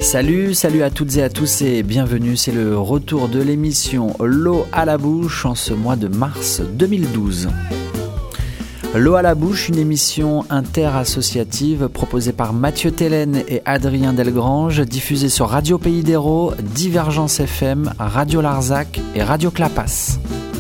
Salut à toutes et à tous et bienvenue, c'est le retour de l'émission L'eau à la bouche en ce mois de mars 2012. L'eau à la bouche, une émission interassociative proposée par Mathieu Tellen et Adrien Delgrange, diffusée sur Radio Pays d'Hérault, Divergence FM, Radio Larzac et Radio Clapas.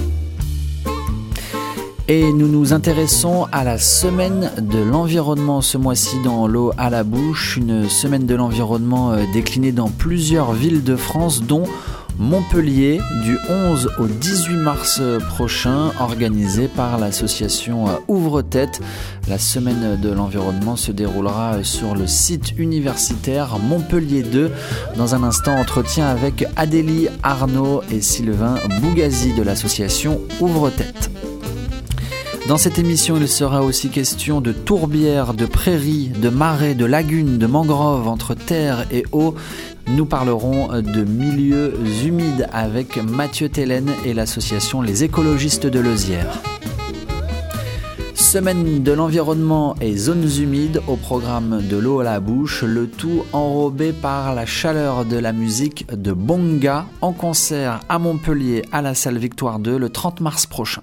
Et nous nous intéressons à la semaine de l'environnement ce mois-ci dans l'eau à la bouche, une semaine de l'environnement déclinée dans plusieurs villes de France, dont Montpellier, du 11 au 18 mars prochain, organisée par l'association Ouvre-Tête. La semaine de l'environnement se déroulera sur le site universitaire Montpellier 2. Dans un instant, entretien avec Adélie Arnaud et Sylvain Bougazi de l'association Ouvre-Tête. Dans cette émission, il sera aussi question de tourbières, de prairies, de marais, de lagunes, de mangroves entre terre et eau. Nous parlerons de milieux humides avec Mathieu Tellen et l'association Les Écologistes de Leuzière. Semaine de l'environnement et zones humides au programme de l'eau à la bouche, le tout enrobé par la chaleur de la musique de Bonga en concert à Montpellier à la salle Victoire 2 le 30 mars prochain.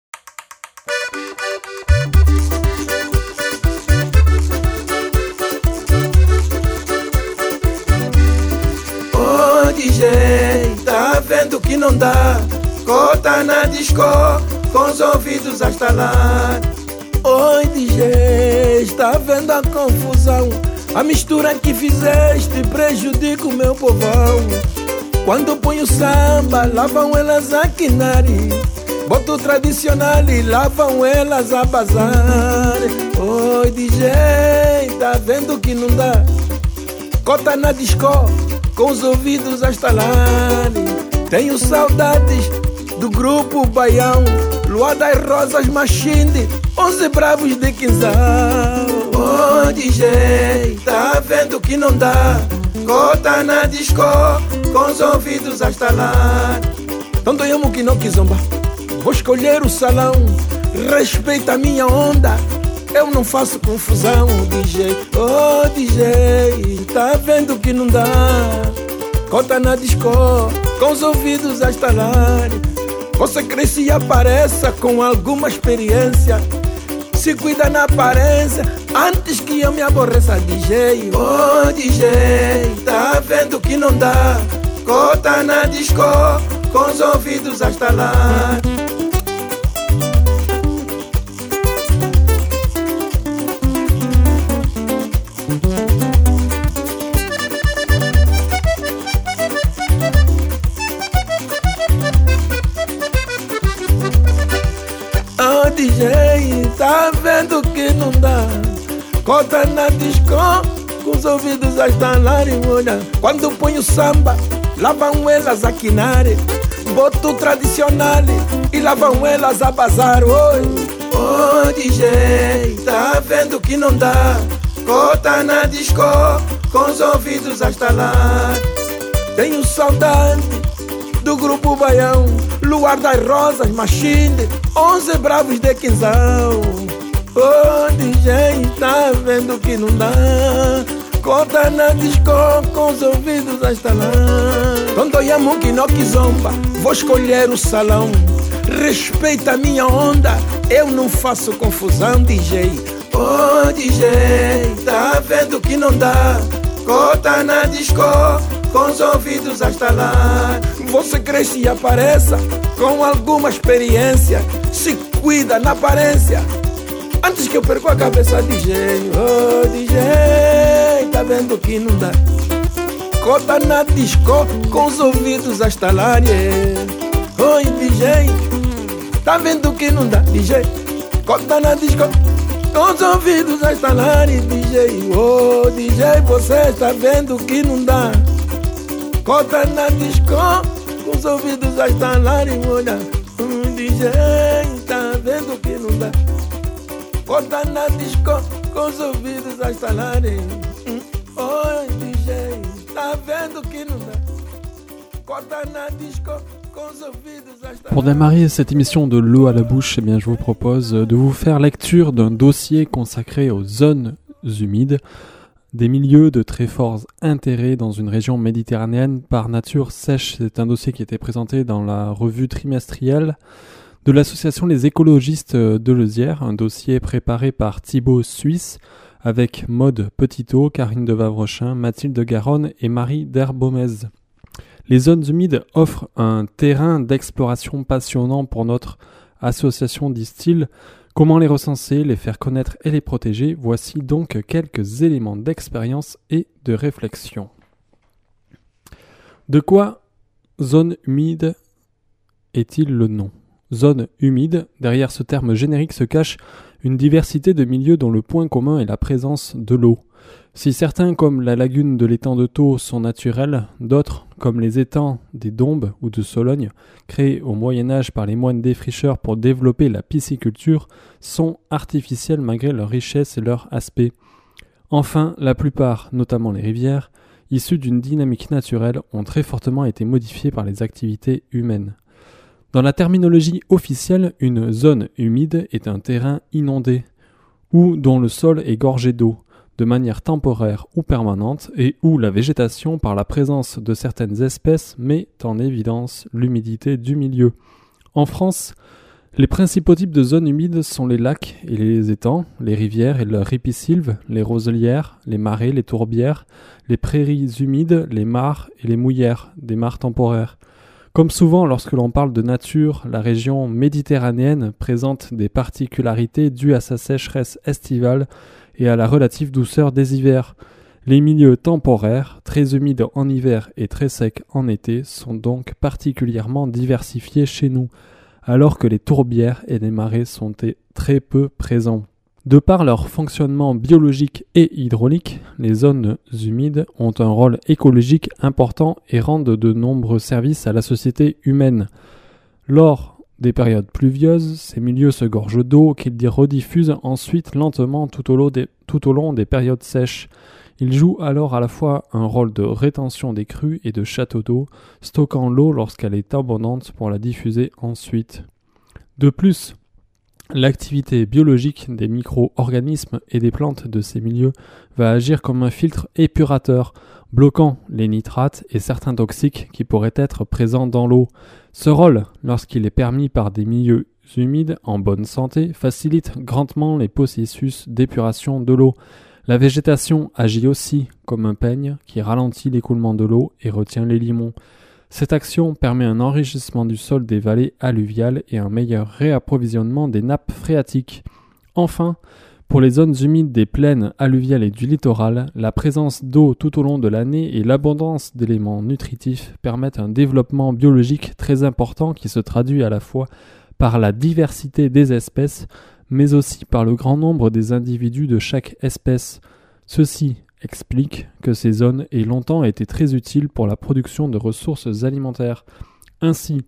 DJ, tá vendo que não dá? Cota na disco, com os ouvidos a estalar. Oi DJ, está vendo a confusão? A mistura que fizeste prejudica o meu povão. Quando ponho samba, lá vão elas a quinari. Boto tradicional e lá vão elas a bazar. Oi DJ, tá vendo que não dá? Cota na disco, com os ouvidos a estalar. Tenho saudades do grupo Baião, Luar das Rosas Machinde, 11 bravos de Quinzal. Oh DJ, tá vendo que não dá? Cota na disco, com os ouvidos a estalar. Tanto amo que não quizomba, vou escolher o salão. Respeita a minha onda, eu não faço confusão, DJ. Oh DJ, tá vendo que não dá? Cota na disco, com os ouvidos a estalar. Você cresce e apareça com alguma experiência. Se cuida na aparência, antes que eu me aborreça, DJ. Oh DJ, tá vendo que não dá? Cota na disco, com os ouvidos a estalar. DJ, tá vendo que não dá? Cota na disco, com os ouvidos a estalarem. Olha, quando ponho samba, lá vão elas a quinare. Boto tradicional e lá vão elas a bazar. Oi, oh DJ, tá vendo que não dá? Cota na disco, com os ouvidos a estalar. Tenho saudade do grupo Baião, Luar das Rosas Machinde, 11 bravos de Quinzal. Oh DJ, tá vendo que não dá? Cota na disco, com os ouvidos a estalar. Quando eu amo que não quizomba, vou escolher o salão. Respeita a minha onda, eu não faço confusão, DJ. Oh DJ, tá vendo que não dá? Cota na disco, com os ouvidos a estalar. Você cresce e apareça com alguma experiência. Se cuida na aparência, antes que eu perco a cabeça, DJ. Oh DJ, tá vendo que não dá? Cota na disco, com os ouvidos a estalar. Yeah. Oi DJ, tá vendo que não dá? DJ, cota na disco, com os ouvidos a estalar. DJ, oh DJ, você tá vendo que não dá? Cota na disco, com os ouvidos a estalarem. Olha, DJ, tá vendo que não dá? Cota na disco, com os ouvidos a estalarem. Oi, DJ, tá vendo que não dá? Cota na disco, com os ouvidos a estalarem. Pour démarrer cette émission de l'eau à la bouche, eh bien, je vous propose de vous faire lecture d'un dossier consacré aux zones humides. Des milieux de très forts intérêts dans une région méditerranéenne par nature sèche. C'est un dossier qui était présenté dans la revue trimestrielle de l'association Les Écologistes de Leuzière, un dossier préparé par Thibaut Suisse avec Maude Petitot, Karine de Vavrechin, Mathilde Garonne et Marie d'Herbomez. Les zones humides offrent un terrain d'exploration passionnant pour notre association, disent-ils. Comment les recenser, les faire connaître et les protéger? Voici donc quelques éléments d'expérience et de réflexion. De quoi zone humide est-il le nom? Zone humide, derrière ce terme générique se cache une diversité de milieux dont le point commun est la présence de l'eau. Si certains, comme la lagune de l'étang de Thau, sont naturels, d'autres, comme les étangs des Dombes ou de Sologne, créés au Moyen-Âge par les moines défricheurs pour développer la pisciculture, sont artificiels malgré leur richesse et leur aspect. Enfin, la plupart, notamment les rivières, issues d'une dynamique naturelle, ont très fortement été modifiées par les activités humaines. Dans la terminologie officielle, une zone humide est un terrain inondé, ou dont le sol est gorgé d'eau, de manière temporaire ou permanente, et où la végétation, par la présence de certaines espèces, met en évidence l'humidité du milieu. En France, les principaux types de zones humides sont les lacs et les étangs, les rivières et leurs ripisylves, les roselières, les marais, les tourbières, les prairies humides, les mares et les mouillères, des mares temporaires. Comme souvent lorsque l'on parle de nature, la région méditerranéenne présente des particularités dues à sa sécheresse estivale et à la relative douceur des hivers. Les milieux temporaires, très humides en hiver et très secs en été, sont donc particulièrement diversifiés chez nous, alors que les tourbières et les marais sont très peu présents. De par leur fonctionnement biologique et hydraulique, les zones humides ont un rôle écologique important et rendent de nombreux services à la société humaine. Lors des périodes pluvieuses, ces milieux se gorgent d'eau qu'ils rediffusent ensuite lentement tout au long des périodes sèches. Ils jouent alors à la fois un rôle de rétention des crues et de château d'eau, stockant l'eau lorsqu'elle est abondante pour la diffuser ensuite. De plus, l'activité biologique des micro-organismes et des plantes de ces milieux va agir comme un filtre épurateur, bloquant les nitrates et certains toxiques qui pourraient être présents dans l'eau. Ce rôle, lorsqu'il est permis par des milieux humides en bonne santé, facilite grandement les processus d'épuration de l'eau. La végétation agit aussi comme un peigne qui ralentit l'écoulement de l'eau et retient les limons. Cette action permet un enrichissement du sol des vallées alluviales et un meilleur réapprovisionnement des nappes phréatiques. Enfin, pour les zones humides des plaines alluviales et du littoral, la présence d'eau tout au long de l'année et l'abondance d'éléments nutritifs permettent un développement biologique très important qui se traduit à la fois par la diversité des espèces, mais aussi par le grand nombre des individus de chaque espèce. Ceci explique que ces zones aient longtemps été très utiles pour la production de ressources alimentaires. Ainsi,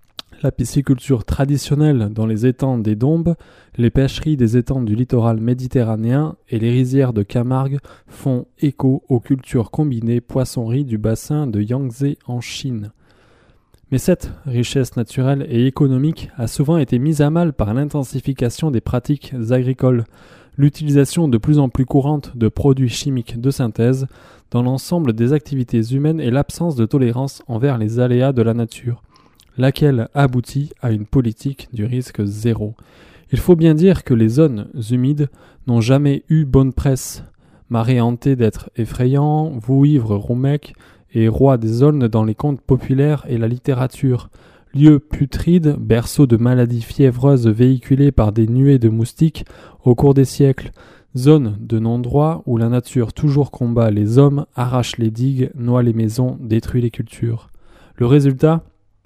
la pisciculture traditionnelle dans les étangs des Dombes, les pêcheries des étangs du littoral méditerranéen et les rizières de Camargue font écho aux cultures combinées poissonnerie du bassin de Yangtze en Chine. Mais cette richesse naturelle et économique a souvent été mise à mal par l'intensification des pratiques agricoles, l'utilisation de plus en plus courante de produits chimiques de synthèse dans l'ensemble des activités humaines et l'absence de tolérance envers les aléas de la nature, laquelle aboutit à une politique du risque zéro. Il faut bien dire que les zones humides n'ont jamais eu bonne presse. Marais hanté d'êtres effrayants, vouivres roumèques et rois des aulnes dans les contes populaires et la littérature. Lieux putrides, berceaux de maladies fiévreuses véhiculées par des nuées de moustiques au cours des siècles, zones de non-droit où la nature toujours combat les hommes, arrache les digues, noie les maisons, détruit les cultures. Le résultat ?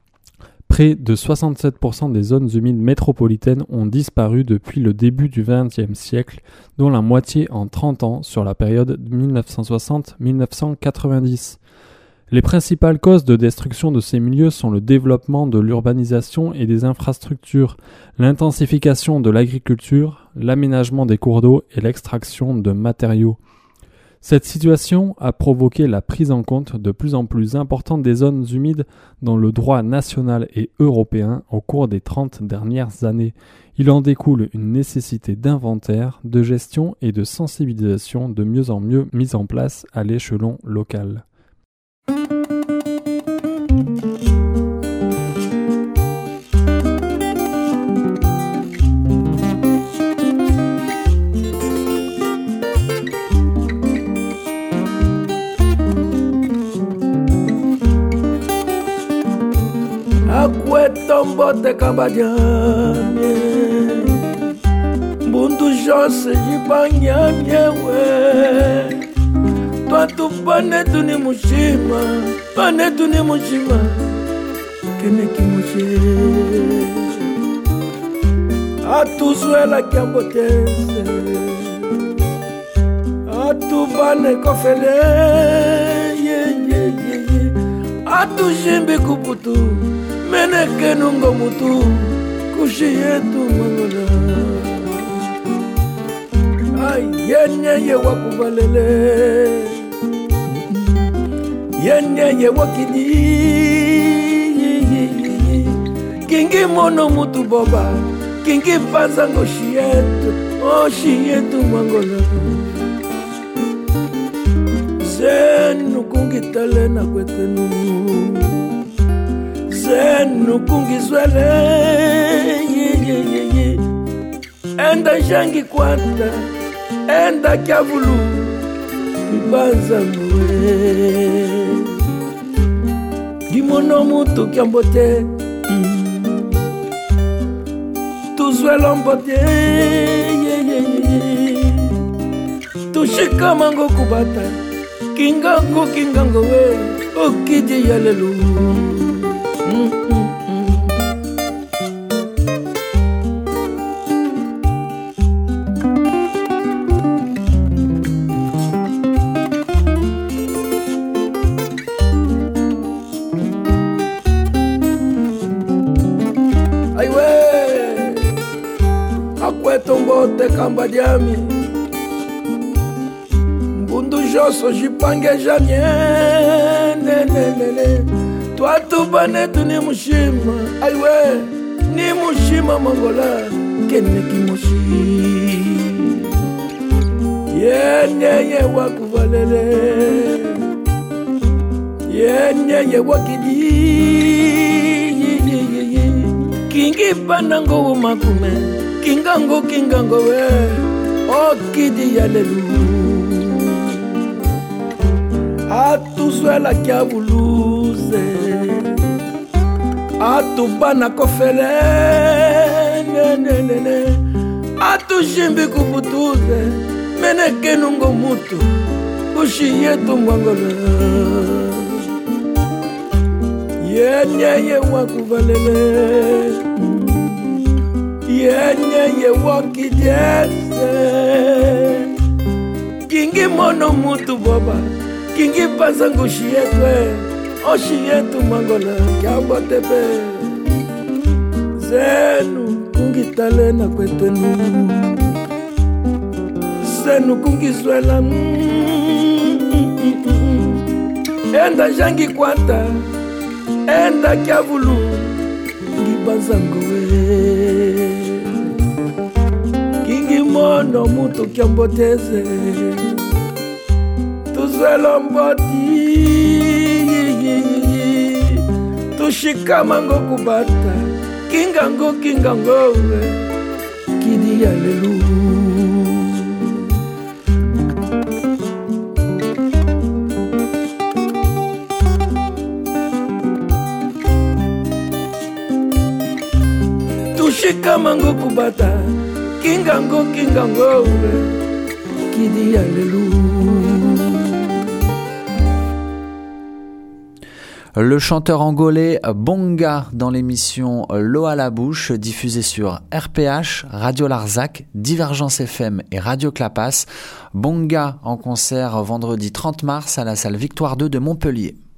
Près de 67% des zones humides métropolitaines ont disparu depuis le début du XXe siècle, dont la moitié en 30 ans sur la période 1960-1990. Les principales causes de destruction de ces milieux sont le développement de l'urbanisation et des infrastructures, l'intensification de l'agriculture, l'aménagement des cours d'eau et l'extraction de matériaux. Cette situation a provoqué la prise en compte de plus en plus importante des zones humides dans le droit national et européen au cours des 30 dernières années. Il en découle une nécessité d'inventaire, de gestion et de sensibilisation de mieux en mieux mise en place à l'échelon local. Tombote kabadiamye Mbundu jose jipanyamye we Twatu panetu ni mushima Kene kimushe Atuzwela kiambotese Atubane kofele Atujimbi kuputu Meneke nungo mutu kushi yetu mangola Ay yenye wakubalele Yenye wakidi Kingi mono mutu boba Kingi panzango shietu mangola Zenu kungitale na kwetenu Zenu kungizwele Enda jangi kwata Enda kiavulu Kibanza mwe Gimono mutu kiambote Tuzwela mbote Tushika mango kubata Kingango we Okiji yalelu Aiwe Akwetombote kambadiami Mbundu joso jipange janye Twatu panetu ni mushima Aiwe ni mushima mangola Kene kimoshi Yenye wakuvalele Yenye wakidi Kingi panango umakume Kingango we Okidi yalelu Atuzwela kiavuluze Atubana kofele Atujimbi kuputuze Meneke nungo mutu Kushi yetu mwangola Yenye wakuvalele Yenye wakidese Kingi mono mutu boba Kingi panzangu shietwe Oshietu mangola Kiambo tepe Zenu kungitale na kwetenu Zenu kungizwela Enda jangi kwata Enda kiavulu Ngibanzangu we Kingi mono mutu kiamboteze Tuzwela mboti Tushika mango kubata Kingango we Kidi yalelu Tushika mango kubata Kingango we Kidi yalelu. Le chanteur angolais Bonga dans l'émission L'eau à la bouche, diffusée sur RPH, Radio Larzac, Divergence FM et Radio Clapas. Bonga en concert vendredi 30 mars à la salle Victoire 2 de Montpellier.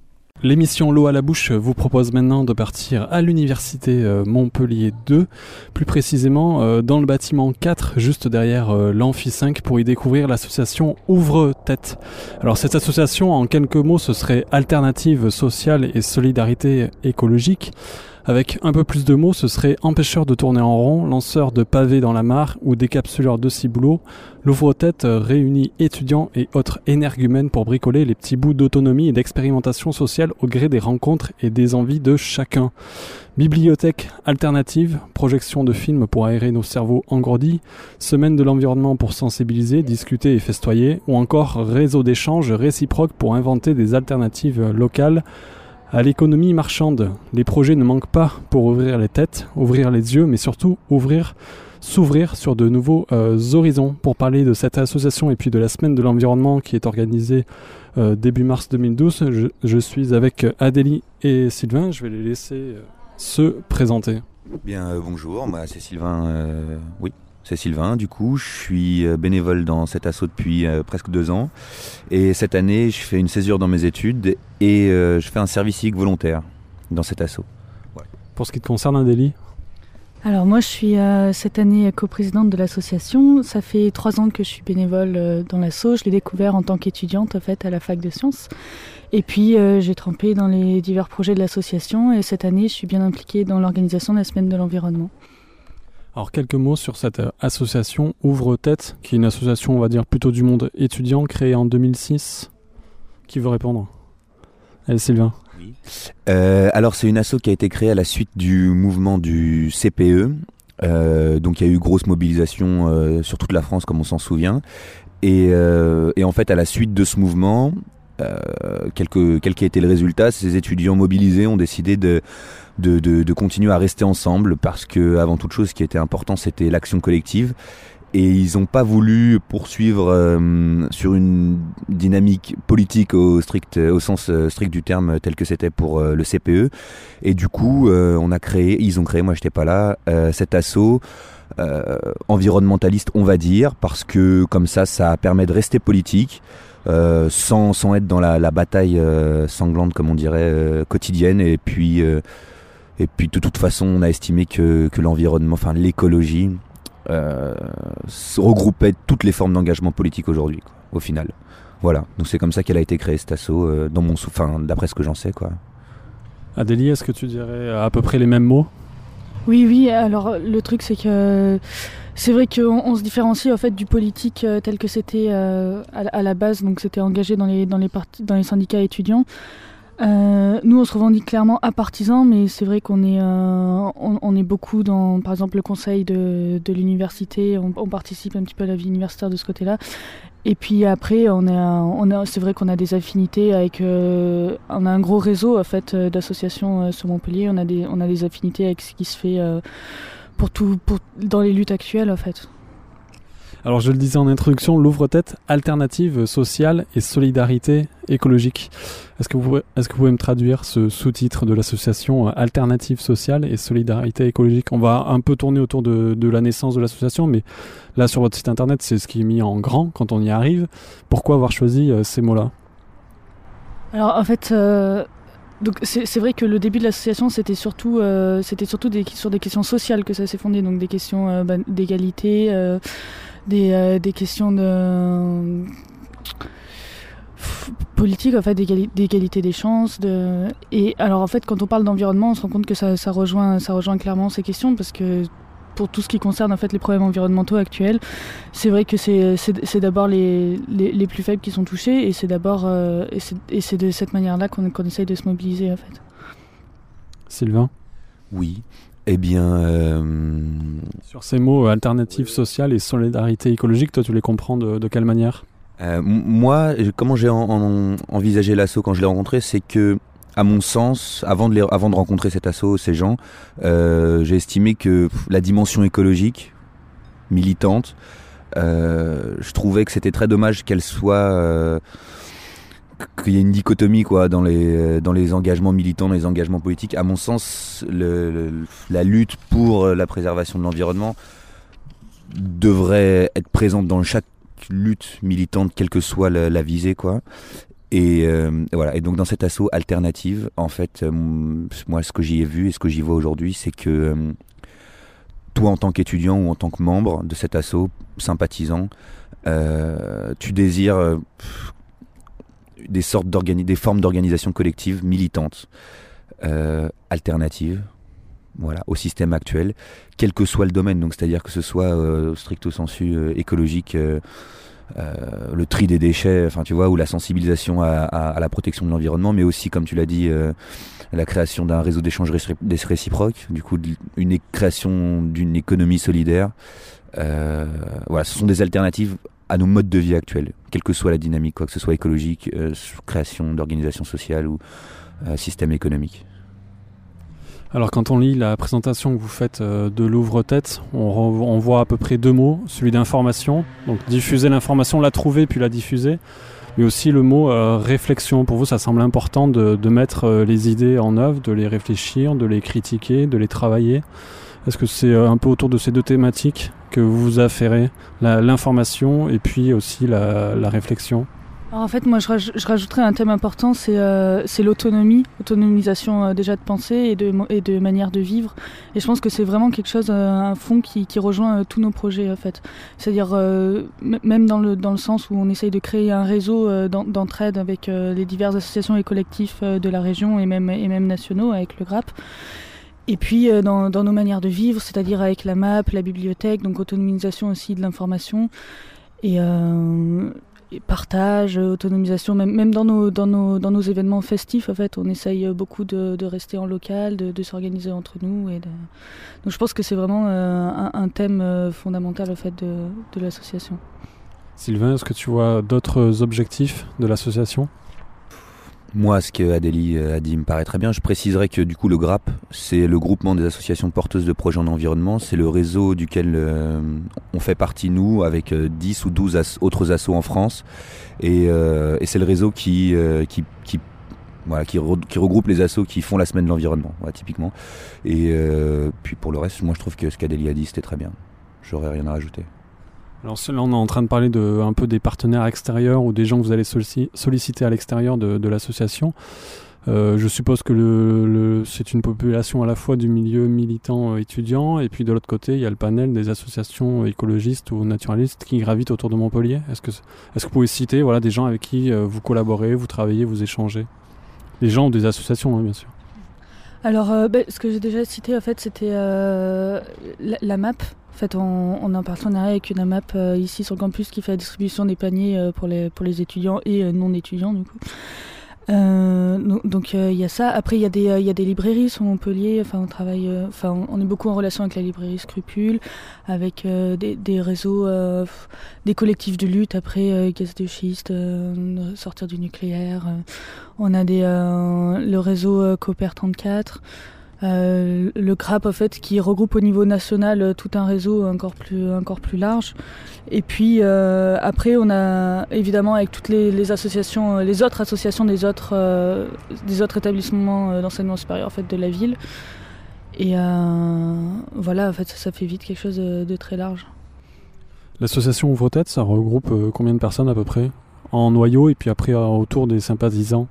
L'émission L'eau à la bouche vous propose maintenant de partir à l'université Montpellier 2, plus précisément dans le bâtiment 4, juste derrière l'amphi 5, pour y découvrir l'association Ouvre Tête. Alors cette association, en quelques mots, ce serait Alternative sociale et solidarité écologique. Avec un peu plus de mots, ce serait empêcheur de tourner en rond, lanceur de pavés dans la mare ou décapsuleur de ciboulot. L'Ouvre-Tête réunit étudiants et autres énergumènes pour bricoler les petits bouts d'autonomie et d'expérimentation sociale au gré des rencontres et des envies de chacun. Bibliothèque alternative, projection de films pour aérer nos cerveaux engourdis, semaine de l'environnement pour sensibiliser, discuter et festoyer, ou encore réseau d'échanges réciproques pour inventer des alternatives locales à l'économie marchande. Les projets ne manquent pas pour ouvrir les têtes, ouvrir les yeux, mais surtout s'ouvrir sur de nouveaux horizons. Pour parler de cette association et puis de la semaine de l'environnement qui est organisée début mars 2012, je suis avec Adélie et Sylvain. Je vais les laisser se présenter. Bien, bonjour, moi c'est Sylvain. C'est Sylvain, du coup, je suis bénévole dans cet asso depuis presque 2 ans. Et cette année, je fais une césure dans mes études et je fais un service civique volontaire dans cet asso. Ouais. Pour ce qui te concerne, Adélie ? Alors moi, je suis cette année coprésidente de l'association. Ça fait 3 ans que je suis bénévole dans l'asso. Je l'ai découvert en tant qu'étudiante en fait, à la fac de sciences. Et puis, j'ai trempé dans les divers projets de l'association. Et cette année, je suis bien impliquée dans l'organisation de la semaine de l'environnement. Alors quelques mots sur cette association Ouvre Tête, qui est une association, on va dire, plutôt du monde étudiant, créée en 2006. Qui veut répondre ? Allez, Sylvain. Oui. Alors c'est une asso qui a été créée à la suite du mouvement du CPE. Donc il y a eu grosse mobilisation sur toute la France, comme on s'en souvient. Et en fait, à la suite de ce mouvement, quel qu'a été le résultat, ces étudiants mobilisés ont décidé de continuer à rester ensemble, parce que avant toute chose, ce qui était important, c'était l'action collective. Et ils n'ont pas voulu poursuivre sur une dynamique politique au sens strict du terme, tel que c'était pour le CPE. Et du coup, ils ont créé, moi j'étais pas là, cet asso environnementaliste, on va dire, parce que comme ça permet de rester politique. Sans être dans la bataille sanglante, comme on dirait, quotidienne. Et puis de toute façon, on a estimé que l'environnement, enfin l'écologie, regroupait toutes les formes d'engagement politique aujourd'hui, quoi, au final. Voilà, donc c'est comme ça qu'elle a été créée, cette asso, d'après ce que j'en sais, quoi. Adélie, est-ce que tu dirais à peu près les mêmes mots ? Oui, alors le truc c'est que c'est vrai qu'on se différencie en fait du politique tel que c'était à la base, donc c'était engagé dans les syndicats étudiants. Nous on se revendique clairement à partisans, mais c'est vrai qu'on est on est beaucoup dans, par exemple, le conseil de l'université, on participe un petit peu à la vie universitaire de ce côté-là. Et puis après, c'est vrai qu'on a des affinités avec, on a un gros réseau en fait d'associations sur Montpellier. On a des affinités avec ce qui se fait dans les luttes actuelles en fait. Alors je le disais en introduction, l'Ouvre-Tête, alternative sociale et solidarité écologique. Est-ce que vous pouvez me traduire ce sous-titre de l'association, alternative sociale et solidarité écologique ? On va un peu tourner autour de la naissance de l'association, mais là sur votre site internet, c'est ce qui est mis en grand quand on y arrive. Pourquoi avoir choisi ces mots-là ? Alors en fait, donc c'est vrai que le début de l'association, c'était surtout sur des questions sociales que ça s'est fondé, donc des questions d'égalité, des questions de politique, en fait, d'égalité des chances. Et alors en fait, quand on parle d'environnement, on se rend compte que ça rejoint clairement ces questions, parce que pour tout ce qui concerne en fait les problèmes environnementaux actuels, c'est vrai que c'est d'abord les plus faibles qui sont touchés, et c'est d'abord et c'est de cette manière-là qu'on essaye de se mobiliser en fait. Sylvain ? Oui. Eh bien... Sur ces mots, alternative sociale et solidarité écologique, toi tu les comprends de quelle manière ? Moi, comment j'ai envisagé l'asso quand je l'ai rencontré, c'est que, à mon sens, avant de rencontrer cet asso, ces gens, j'ai estimé que la dimension écologique, militante, je trouvais que c'était très dommage qu'elle soit... qu'il y ait une dichotomie, quoi, dans les engagements militants, dans les engagements politiques. À mon sens, la lutte pour la préservation de l'environnement devrait être présente dans chaque lutte militante, quelle que soit la visée, quoi. Et voilà. Et donc dans cette asso alternative, en fait, moi ce que j'y ai vu et ce que j'y vois aujourd'hui, c'est que toi en tant qu'étudiant ou en tant que membre de cet asso, sympathisant, tu désires des formes d'organisation collective militantes, alternatives, voilà, au système actuel, quel que soit le domaine. Donc c'est-à-dire que ce soit stricto sensu écologique, le tri des déchets, enfin tu vois, ou la sensibilisation à la protection de l'environnement, mais aussi, comme tu l'as dit, la création d'un réseau d'échanges réciproques, du coup une création d'une économie solidaire. Voilà, ce sont des alternatives à nos modes de vie actuels, quelle que soit la dynamique, quoi que ce soit écologique, création d'organisation sociale ou système économique. Alors quand on lit la présentation que vous faites de l'ouvre-tête, on voit à peu près 2 mots, celui d'information, donc diffuser l'information, la trouver puis la diffuser, mais aussi le mot réflexion. Pour vous, ça semble important de mettre les idées en œuvre, de les réfléchir, de les critiquer, de les travailler. Est-ce que c'est un peu autour de ces 2 thématiques que vous affairez, l'information et puis aussi la réflexion? Alors en fait, moi je rajouterais un thème important, c'est l'autonomisation déjà de pensée et de manière de vivre. Et je pense que c'est vraiment quelque chose, un fond qui rejoint tous nos projets en fait. C'est-à-dire même dans le sens où on essaye de créer un réseau d'entraide avec les diverses associations et collectifs de la région et même nationaux avec le GRAP. Et puis dans nos manières de vivre, c'est-à-dire avec la MAP, la bibliothèque, donc autonomisation aussi de l'information et partage, autonomisation, même dans nos événements festifs, en fait, on essaye beaucoup de rester en local, de s'organiser entre nous. Donc je pense que c'est vraiment un thème fondamental en fait, de l'association. Sylvain, est-ce que tu vois d'autres objectifs de l'association ? Moi, ce que Adélie a dit me paraît très bien. Je préciserai que du coup, le GRAP, c'est le groupement des associations porteuses de projets en environnement. C'est le réseau duquel on fait partie, nous, avec 10 ou 12 autres assos en France. Et c'est le réseau qui regroupe les assos qui font la semaine de l'environnement, voilà, typiquement. Et puis pour le reste, moi, je trouve que ce qu'Adélie a dit, c'était très bien. J'aurais rien à rajouter. Alors là, on est en train de parler un peu des partenaires extérieurs ou des gens que vous allez solliciter à l'extérieur de l'association. Je suppose que c'est une population à la fois du milieu militant étudiant et puis de l'autre côté, il y a le panel des associations écologistes ou naturalistes qui gravitent autour de Montpellier. Est-ce que vous pouvez citer des gens avec qui vous collaborez, vous travaillez, vous échangez ? Des gens ou des associations, hein, bien sûr. Alors, ce que j'ai déjà cité, en fait, c'était la MAP. En fait, on est en partenariat avec une AMAP ici sur le campus qui fait la distribution des paniers pour les étudiants et non étudiants, du coup. Donc il y a ça. Après il y a des librairies sur Montpellier. Enfin on travaille. On est beaucoup en relation avec la librairie Scrupule, avec des réseaux, des collectifs de lutte. Après gaz de schiste, sortir du nucléaire. On a le réseau Coopère 34. Le GRAP en fait qui regroupe au niveau national tout un réseau encore plus large. Et puis après on a évidemment avec toutes les associations, les autres associations des autres établissements d'enseignement supérieur en fait de la ville. Et voilà, en fait ça fait vite quelque chose de très large. L'association Ouvre-Tête, ça regroupe combien de personnes à peu près en noyau et puis après autour des sympathisants?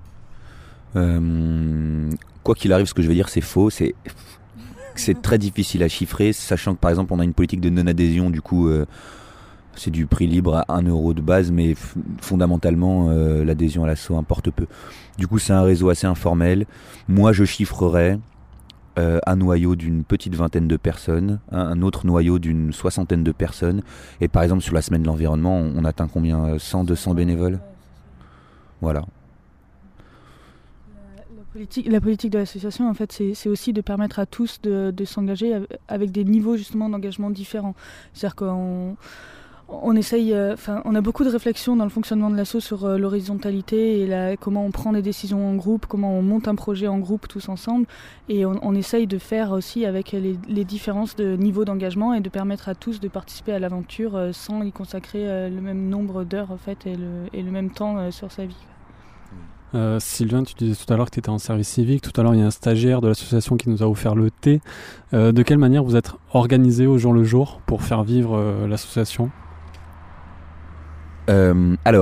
Quoi qu'il arrive, ce que je vais dire, c'est faux. C'est très difficile à chiffrer, sachant que par exemple, on a une politique de non-adhésion. Du coup, c'est du prix libre à 1 € de base, mais fondamentalement, l'adhésion à l'asso importe peu. Du coup, c'est un réseau assez informel. Moi, je chiffrerais un noyau d'une petite vingtaine de personnes, un autre noyau d'une 60aine de personnes. Et par exemple, sur la semaine de l'environnement, on atteint combien? 100, 200 bénévoles? Voilà. La politique de l'association, en fait, c'est aussi de permettre à tous de s'engager avec des niveaux justement d'engagement différents. C'est-à-dire qu'on essaye, on a beaucoup de réflexions dans le fonctionnement de l'asso sur l'horizontalité et comment on prend des décisions en groupe, comment on monte un projet en groupe tous ensemble, et on essaye de faire aussi avec les différences de niveau d'engagement et de permettre à tous de participer à l'aventure sans y consacrer le même nombre d'heures en fait et le même temps sur sa vie. Sylvain, tu disais tout à l'heure que tu étais en service civique. Tout à l'heure, il y a un stagiaire de l'association qui nous a offert le thé. De quelle manière vous êtes organisé au jour le jour pour faire vivre l'association ?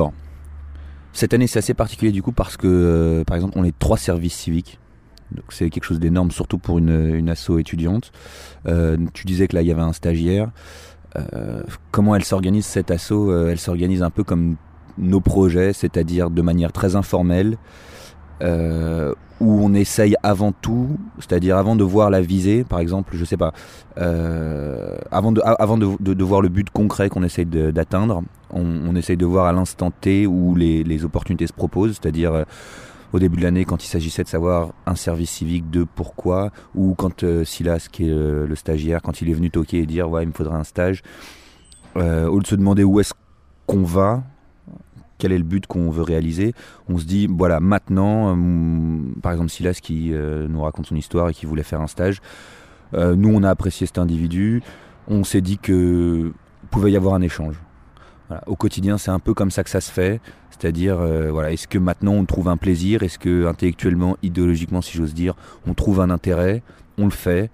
Alors, Cette année, c'est assez particulier du coup parce que, par exemple, on est 3 services civiques. Donc c'est quelque chose d'énorme, surtout pour une asso étudiante. Tu disais que là, il y avait un stagiaire. Comment elle s'organise cette asso? Elle s'organise un peu comme nos projets, c'est-à-dire de manière très informelle, où on essaye avant tout, c'est-à-dire avant de voir la visée, par exemple, je sais pas, avant de voir le but concret qu'on essaye d'atteindre, on essaye de voir à l'instant T où les opportunités se proposent, c'est-à-dire au début de l'année, quand il s'agissait de savoir un service civique, de pourquoi, ou quand Silas, qui est le stagiaire, quand il est venu toquer et dire ouais, il me faudrait un stage, au lieu de se demander où est-ce qu'on va, quel est le but qu'on veut réaliser, on se dit voilà, maintenant, par exemple Silas qui nous raconte son histoire et qui voulait faire un stage, nous on a apprécié cet individu, on s'est dit que pouvait y avoir un échange. Voilà. Au quotidien, c'est un peu comme ça que ça se fait. C'est-à-dire, voilà, est-ce que maintenant on trouve un plaisir? Est-ce que intellectuellement, idéologiquement, si j'ose dire, on trouve un intérêt? On le fait.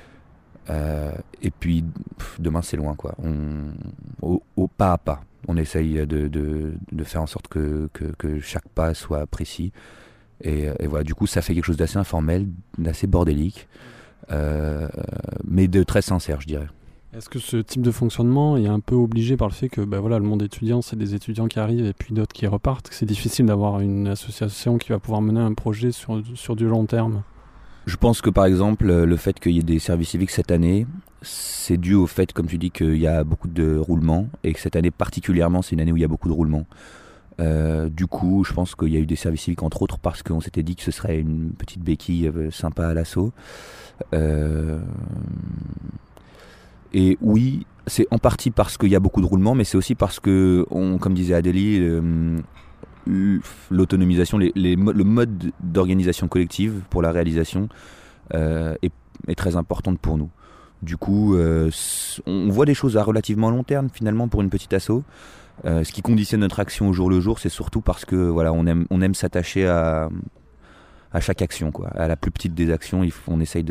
Et puis, demain, c'est loin, quoi. Au pas à pas. On essaye de faire en sorte que chaque pas soit précis. Et voilà, du coup, ça fait quelque chose d'assez informel, d'assez bordélique, mais de très sincère, je dirais. Est-ce que ce type de fonctionnement est un peu obligé par le fait que le monde étudiant, c'est des étudiants qui arrivent et puis d'autres qui repartent, que c'est difficile d'avoir une association qui va pouvoir mener un projet sur du long terme? Je pense que par exemple, le fait qu'il y ait des services civiques cette année, c'est dû au fait, comme tu dis, qu'il y a beaucoup de roulements et que cette année particulièrement, c'est une année où il y a beaucoup de roulements. Du coup, je pense qu'il y a eu des services civiques entre autres parce qu'on s'était dit que ce serait une petite béquille sympa à l'asso. Et oui, c'est en partie parce qu'il y a beaucoup de roulements, mais c'est aussi parce que, comme disait Adélie, l'autonomisation, le mode d'organisation collective pour la réalisation est très importante pour nous. Du coup, on voit des choses à relativement long terme finalement pour une petite asso. Ce qui conditionne notre action au jour le jour, c'est surtout parce que voilà, on aime s'attacher à chaque action, quoi. À la plus petite des actions, on essaye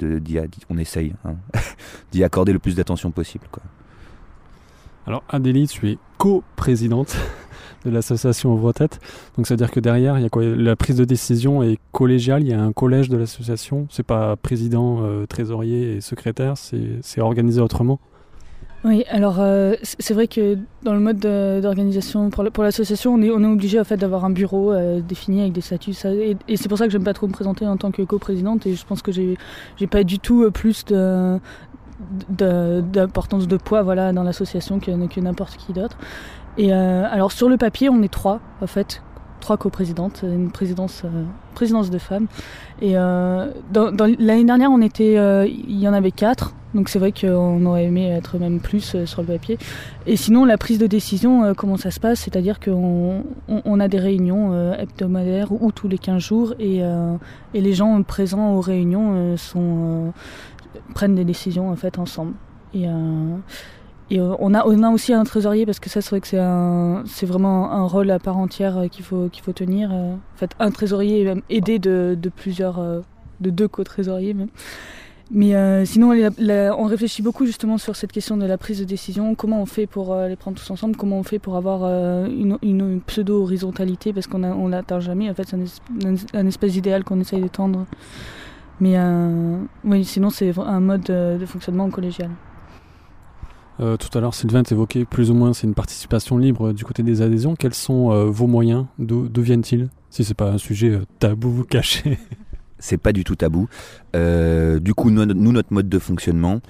d'y accorder le plus d'attention possible, quoi. Alors Adélie, tu es co-présidente de l'association Ouvre-Tête. Donc ça veut dire que derrière, il y a quoi? La prise de décision est collégiale, il y a un collège de l'association. C'est pas président, trésorier et secrétaire, c'est organisé autrement. Oui, alors c'est vrai que dans le mode d'organisation pour l'association, on est obligé en fait d'avoir un bureau défini avec des statuts. Et c'est pour ça que j'aime pas trop me présenter en tant que coprésidente. Et je pense que j'ai pas du tout plus d'importance de poids, voilà, dans l'association que n'importe qui d'autre. Et alors sur le papier, on est 3 en fait. 3 coprésidentes, une présidence de femmes. Et dans l'année dernière, il y en avait 4. Donc c'est vrai qu'on aurait aimé être même plus sur le papier. Et sinon, la prise de décision, comment ça se passe? C'est-à-dire qu'on a des réunions hebdomadaires ou tous les 15 jours et les gens présents aux réunions prennent des décisions en fait ensemble. Et on a aussi un trésorier parce que ça c'est vrai que c'est vraiment un rôle à part entière qu'il faut tenir. En fait, un trésorier est même aidé de 2 co-trésoriers même. Mais sinon on réfléchit beaucoup justement sur cette question de la prise de décision. Comment on fait pour les prendre tous ensemble? Comment on fait pour avoir une pseudo-horizontalité? Parce qu'on l'atteint jamais. En fait, c'est un espèce d'idéal qu'on essaye d'étendre. Mais oui, sinon c'est un mode de fonctionnement collégial. Tout à l'heure, Sylvain t'évoquait plus ou moins c'est une participation libre du côté des adhésions. Quels sont vos moyens? D'où viennent-ils? Si c'est pas un sujet tabou, caché. C'est pas du tout tabou. Du coup, nous, notre mode de fonctionnement,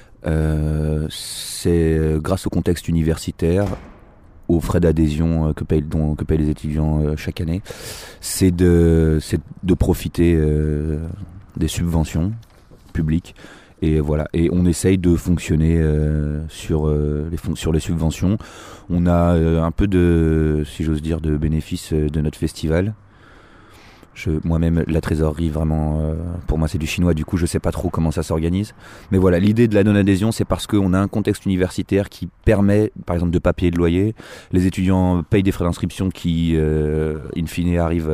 c'est grâce au contexte universitaire, aux frais d'adhésion que payent les étudiants chaque année, c'est de profiter des subventions publiques. Et voilà, et on essaye de fonctionner sur les subventions. On a un peu si j'ose dire, de bénéfices de notre festival. Moi-même, la trésorerie, vraiment, pour moi, c'est du chinois. Du coup, je sais pas trop comment ça s'organise. Mais voilà, l'idée de la non-adhésion, c'est parce qu'on a un contexte universitaire qui permet, par exemple, de pas payer de loyer. Les étudiants payent des frais d'inscription qui, in fine, arrivent,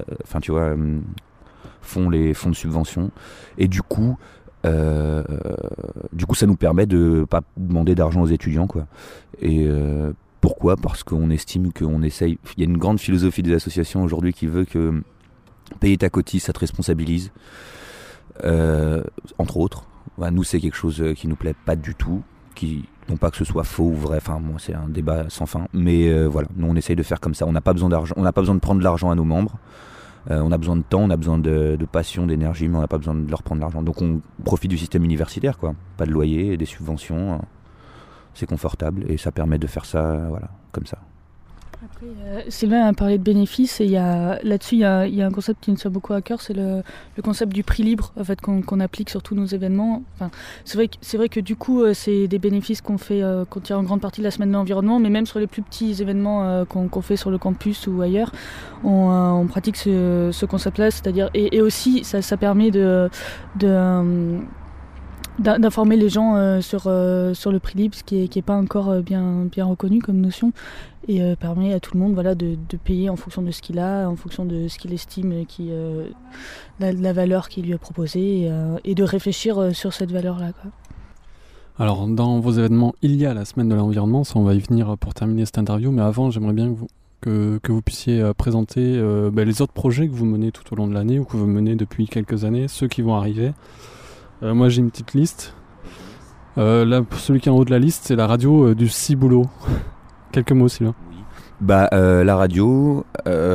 font les fonds de subvention. Et du coup, ça nous permet de pas demander d'argent aux étudiants, quoi. Et Pourquoi ? Parce qu'on estime qu'on essaye... Il y a une grande philosophie des associations aujourd'hui qui veut que payer ta cotise, ça te responsabilise. Entre autres. Nous, c'est quelque chose qui nous plaît pas du tout. Non pas que ce soit faux ou vrai, enfin moi c'est un débat sans fin, mais voilà, nous on essaye de faire comme ça, on n'a pas besoin d'argent, on n'a pas besoin de prendre de l'argent à nos membres, on a besoin de temps, on a besoin de passion, d'énergie, mais on n'a pas besoin de leur prendre de l'argent, donc on profite du système universitaire quoi, pas de loyer, des subventions, c'est confortable et ça permet de faire ça, voilà, comme ça. Après, Sylvain a parlé de bénéfices et là-dessus il y a un concept qui nous tient beaucoup à cœur, c'est le concept du prix libre en fait, qu'on applique sur tous nos événements. Enfin, c'est vrai que du coup c'est des bénéfices qu'on tire en grande partie de la semaine de l'environnement, mais même sur les plus petits événements qu'on fait sur le campus ou ailleurs, on pratique ce concept-là, c'est-à-dire et aussi ça permet d'informer les gens sur le prix libre, ce qui est pas encore bien reconnu comme notion, et permet à tout le monde voilà, de payer en fonction de ce qu'il a, en fonction de ce qu'il estime, la valeur qui lui est proposée, et de réfléchir sur cette valeur-là, quoi. Alors, dans vos événements, il y a la semaine de l'environnement, ça on va y venir pour terminer cette interview, mais avant, j'aimerais bien que vous puissiez présenter les autres projets que vous menez tout au long de l'année, ou que vous menez depuis quelques années, ceux qui vont arriver. Moi j'ai une petite liste. Là, celui qui est en haut de la liste, c'est la radio du Ciboulot. Quelques mots, Sylvain. La radio,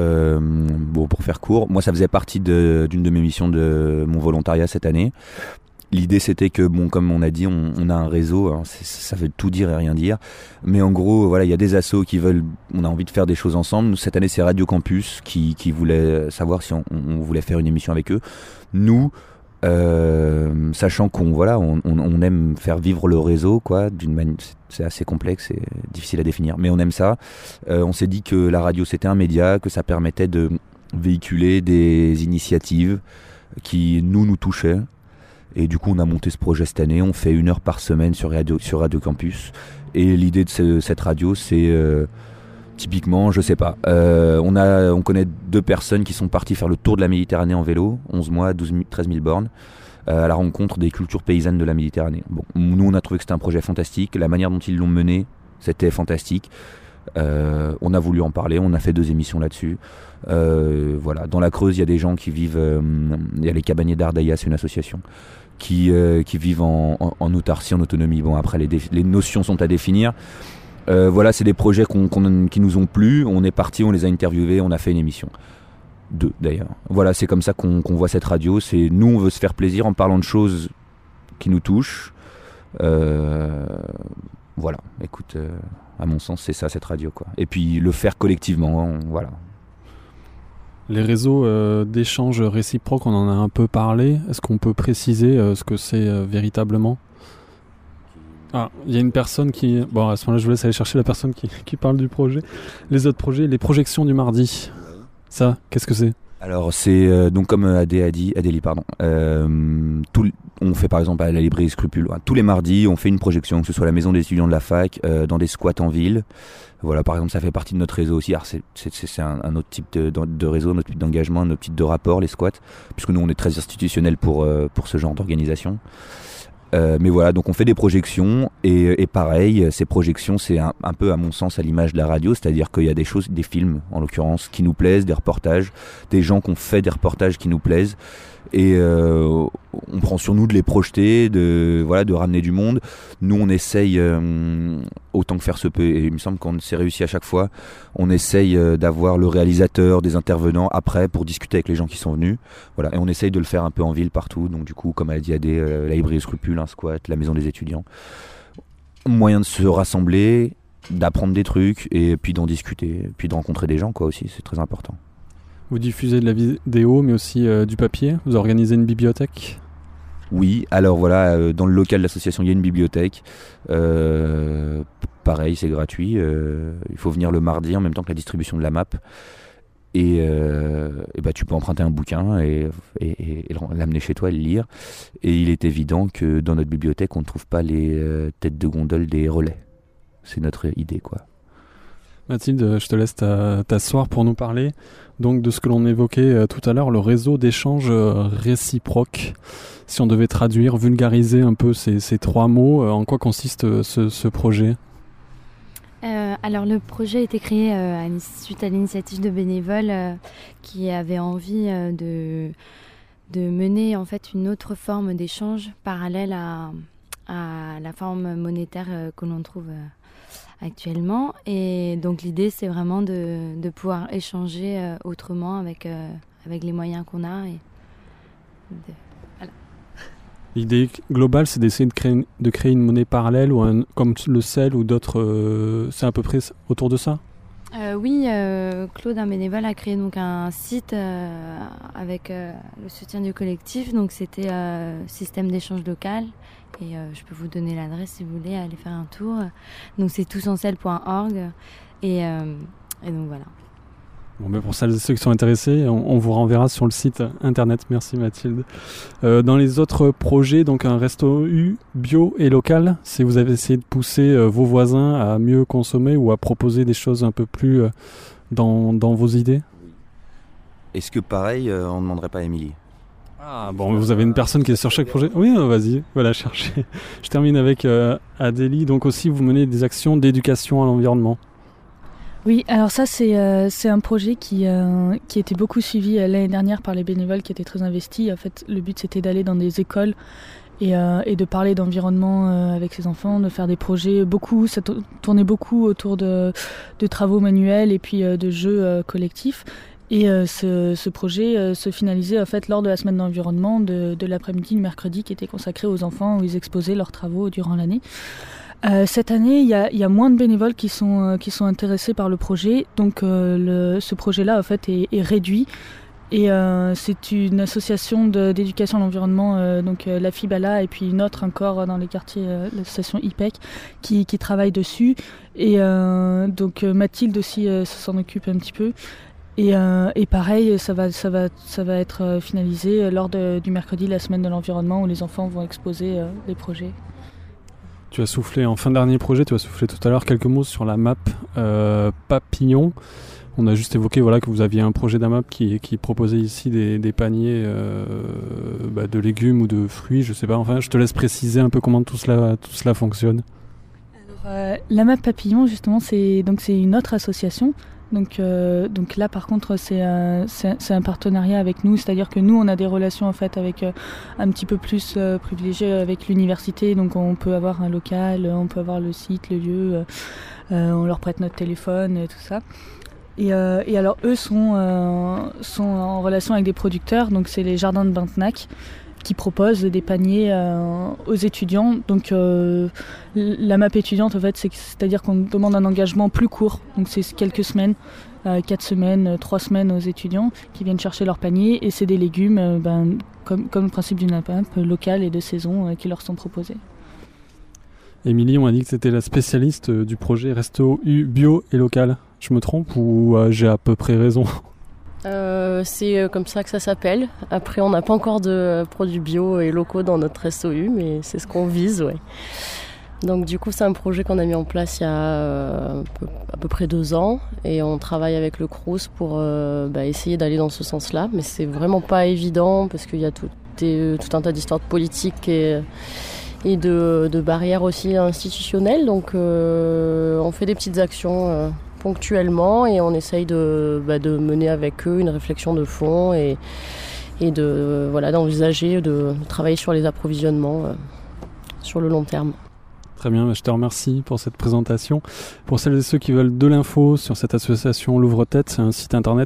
pour faire court, moi ça faisait partie d'une de mes missions de mon volontariat cette année. L'idée c'était que, comme on a dit, on a un réseau, alors ça veut tout dire et rien dire, mais en gros, voilà, il y a des assos on a envie de faire des choses ensemble. Cette année c'est Radio Campus qui voulait savoir si on voulait faire une émission avec eux. Nous, sachant on aime faire vivre le réseau, quoi, c'est assez complexe et difficile à définir, mais on aime ça. On s'est dit que la radio c'était un média, que ça permettait de véhiculer des initiatives qui nous touchaient, et du coup on a monté ce projet cette année. On fait 1 heure par semaine sur Radio Campus, et l'idée de cette radio c'est typiquement, je sais pas, on connaît 2 personnes qui sont parties faire le tour de la Méditerranée en vélo, 11 mois, 13 000 bornes, à la rencontre des cultures paysannes de la Méditerranée. Nous on a trouvé que c'était un projet fantastique, la manière dont ils l'ont mené, c'était fantastique. On a voulu en parler, on a fait 2 émissions là-dessus. Voilà. Dans la Creuse, il y a des gens qui vivent, il y a les Cabaniers d'Ardaïa, c'est une association, qui vivent en autarcie, en autonomie. Après les notions sont à définir. Voilà, c'est des projets qui nous ont plu. On est parti, on les a interviewés, on a fait une émission. 2 d'ailleurs. Voilà, c'est comme ça qu'on voit cette radio. C'est nous, on veut se faire plaisir en parlant de choses qui nous touchent. Voilà, écoute, à mon sens, c'est ça cette radio, quoi. Et puis le faire collectivement, voilà. Les réseaux d'échanges réciproques, on en a un peu parlé. Est-ce qu'on peut préciser ce que c'est véritablement ? Il y a une personne qui... Bon, à ce moment-là, je vous laisse aller chercher la personne qui parle du projet. Les autres projets, les projections du mardi. Ça, qu'est-ce que c'est ? Alors, c'est donc comme Adélie, on fait par exemple à la librairie Scrupule. Tous les mardis, on fait une projection, que ce soit à la maison des étudiants de la fac, dans des squats en ville. Voilà, par exemple, ça fait partie de notre réseau aussi. Alors, c'est un autre type de réseau, notre type d'engagement, notre type de rapport, les squats, puisque nous, on est très institutionnels pour ce genre d'organisation. Mais voilà, donc on fait des projections et pareil, ces projections c'est un peu à mon sens à l'image de la radio, c'est-à-dire qu'il y a des choses, des films en l'occurrence qui nous plaisent, des reportages, des gens qui ont fait des reportages qui nous plaisent, et on prend sur nous de les projeter, de ramener du monde. Nous on essaye autant que faire se peut, et il me semble qu'on s'est réussi à chaque fois, on essaye d'avoir le réalisateur, des intervenants après pour discuter avec les gens qui sont venus, voilà, et on essaye de le faire un peu en ville partout. Donc du coup, comme elle a dit Adé, la librairie Scrupule, un squat, la maison des étudiants, moyen de se rassembler, d'apprendre des trucs et puis d'en discuter, puis de rencontrer des gens, quoi, aussi, c'est très important. Vous diffusez de la vidéo, mais aussi du papier. Vous organisez une bibliothèque ? Oui, alors voilà, dans le local de l'association, il y a une bibliothèque. Pareil, c'est gratuit. Il faut venir le mardi en même temps que la distribution de la map. Et tu peux emprunter un bouquin et l'amener chez toi et le lire. Et il est évident que dans notre bibliothèque, on ne trouve pas les têtes de gondole des relais. C'est notre idée, quoi. Mathilde, je te laisse t'asseoir pour nous parler donc de ce que l'on évoquait tout à l'heure, le réseau d'échanges réciproques. Si on devait traduire, vulgariser un peu ces 3 mots, en quoi consiste ce projet ? Alors le projet a été créé suite à l'initiative de bénévoles qui avaient envie de mener en fait une autre forme d'échange parallèle à la forme monétaire que l'on trouve actuellement. Et donc l'idée c'est vraiment de pouvoir échanger autrement avec les moyens qu'on a. Voilà. L'idée globale, c'est d'essayer de créer une monnaie parallèle comme le sel ou d'autres. C'est à peu près autour de ça ? Oui, Claude, un bénévole, a créé donc un site avec le soutien du collectif. Donc c'était système d'échange local. Et je peux vous donner l'adresse si vous voulez aller faire un tour. Donc c'est tousenseL.org. Et donc voilà. Bon, mais pour celles et ceux qui sont intéressés, on vous renverra sur le site internet. Merci Mathilde. Dans les autres projets, donc un resto U bio et local, si vous avez essayé de pousser vos voisins à mieux consommer ou à proposer des choses un peu plus dans vos idées. Est-ce que pareil, on ne demanderait pas à Émilie ? Ah bon, vous avez une personne qui est sur chaque projet. Oui, vas-y, voilà, chercher. Je termine avec Adélie. Donc aussi, vous menez des actions d'éducation à l'environnement. Oui, alors ça c'est un projet qui était beaucoup suivi l'année dernière par les bénévoles qui étaient très investis. En fait, le but c'était d'aller dans des écoles et de parler d'environnement avec ses enfants, de faire des projets. Ça tournait beaucoup autour de travaux manuels et puis de jeux collectifs. Et ce projet se finalisait en fait lors de la semaine d'environnement de l'après-midi, le mercredi, qui était consacré aux enfants où ils exposaient leurs travaux durant l'année. Cette année, il y a moins de bénévoles qui sont intéressés par le projet, donc ce projet-là en fait est réduit. Et c'est une association d'éducation à l'environnement, donc la FIBALA et puis une autre encore dans les quartiers, l'association IPEC, qui travaille dessus. Et donc Mathilde aussi s'en occupe un petit peu. Et pareil, ça va être finalisé lors du mercredi, la semaine de l'environnement, où les enfants vont exposer les projets. Tu as soufflé en fin de dernier projet, tu as soufflé tout à l'heure quelques mots sur la map Papillon. On a juste évoqué que vous aviez un projet d'AMAP qui proposait ici des paniers de légumes ou de fruits, je sais pas. Enfin, je te laisse préciser un peu comment tout cela fonctionne. Alors, la map Papillon, justement, c'est une autre association. Donc là, par contre, c'est un partenariat avec nous, c'est-à-dire que nous, on a des relations en fait avec un petit peu plus privilégiées avec l'université. Donc on peut avoir un local, on peut avoir le site, le lieu, on leur prête notre téléphone et tout ça. Et alors eux sont en relation avec des producteurs, donc c'est les jardins de Bentenac qui proposent des paniers aux étudiants. Donc la map étudiante, en fait, c'est-à-dire qu'on demande un engagement plus court. Donc c'est quelques semaines, 4 semaines, 3 semaines aux étudiants qui viennent chercher leur panier. Et c'est des légumes, comme le principe d'une map locale et de saison qui leur sont proposés. Émilie, on m'a dit que c'était la spécialiste du projet Resto U bio et local. Je me trompe ou j'ai à peu près raison ? C'est comme ça que ça s'appelle. Après, on n'a pas encore de produits bio et locaux dans notre Resto U, mais c'est ce qu'on vise, ouais. Donc du coup, c'est un projet qu'on a mis en place il y a à peu près 2 ans, et on travaille avec le Crous pour essayer d'aller dans ce sens-là. Mais c'est vraiment pas évident parce qu'il y a tout un tas d'histoires politiques et de barrières aussi institutionnelles. Donc on fait des petites actions ponctuellement, et on essaye de mener avec eux une réflexion de fond et d'envisager de travailler sur les approvisionnements sur le long terme. Très bien, je te remercie pour cette présentation. Pour celles et ceux qui veulent de l'info sur cette association L'Ouvre-Tête, c'est un site internet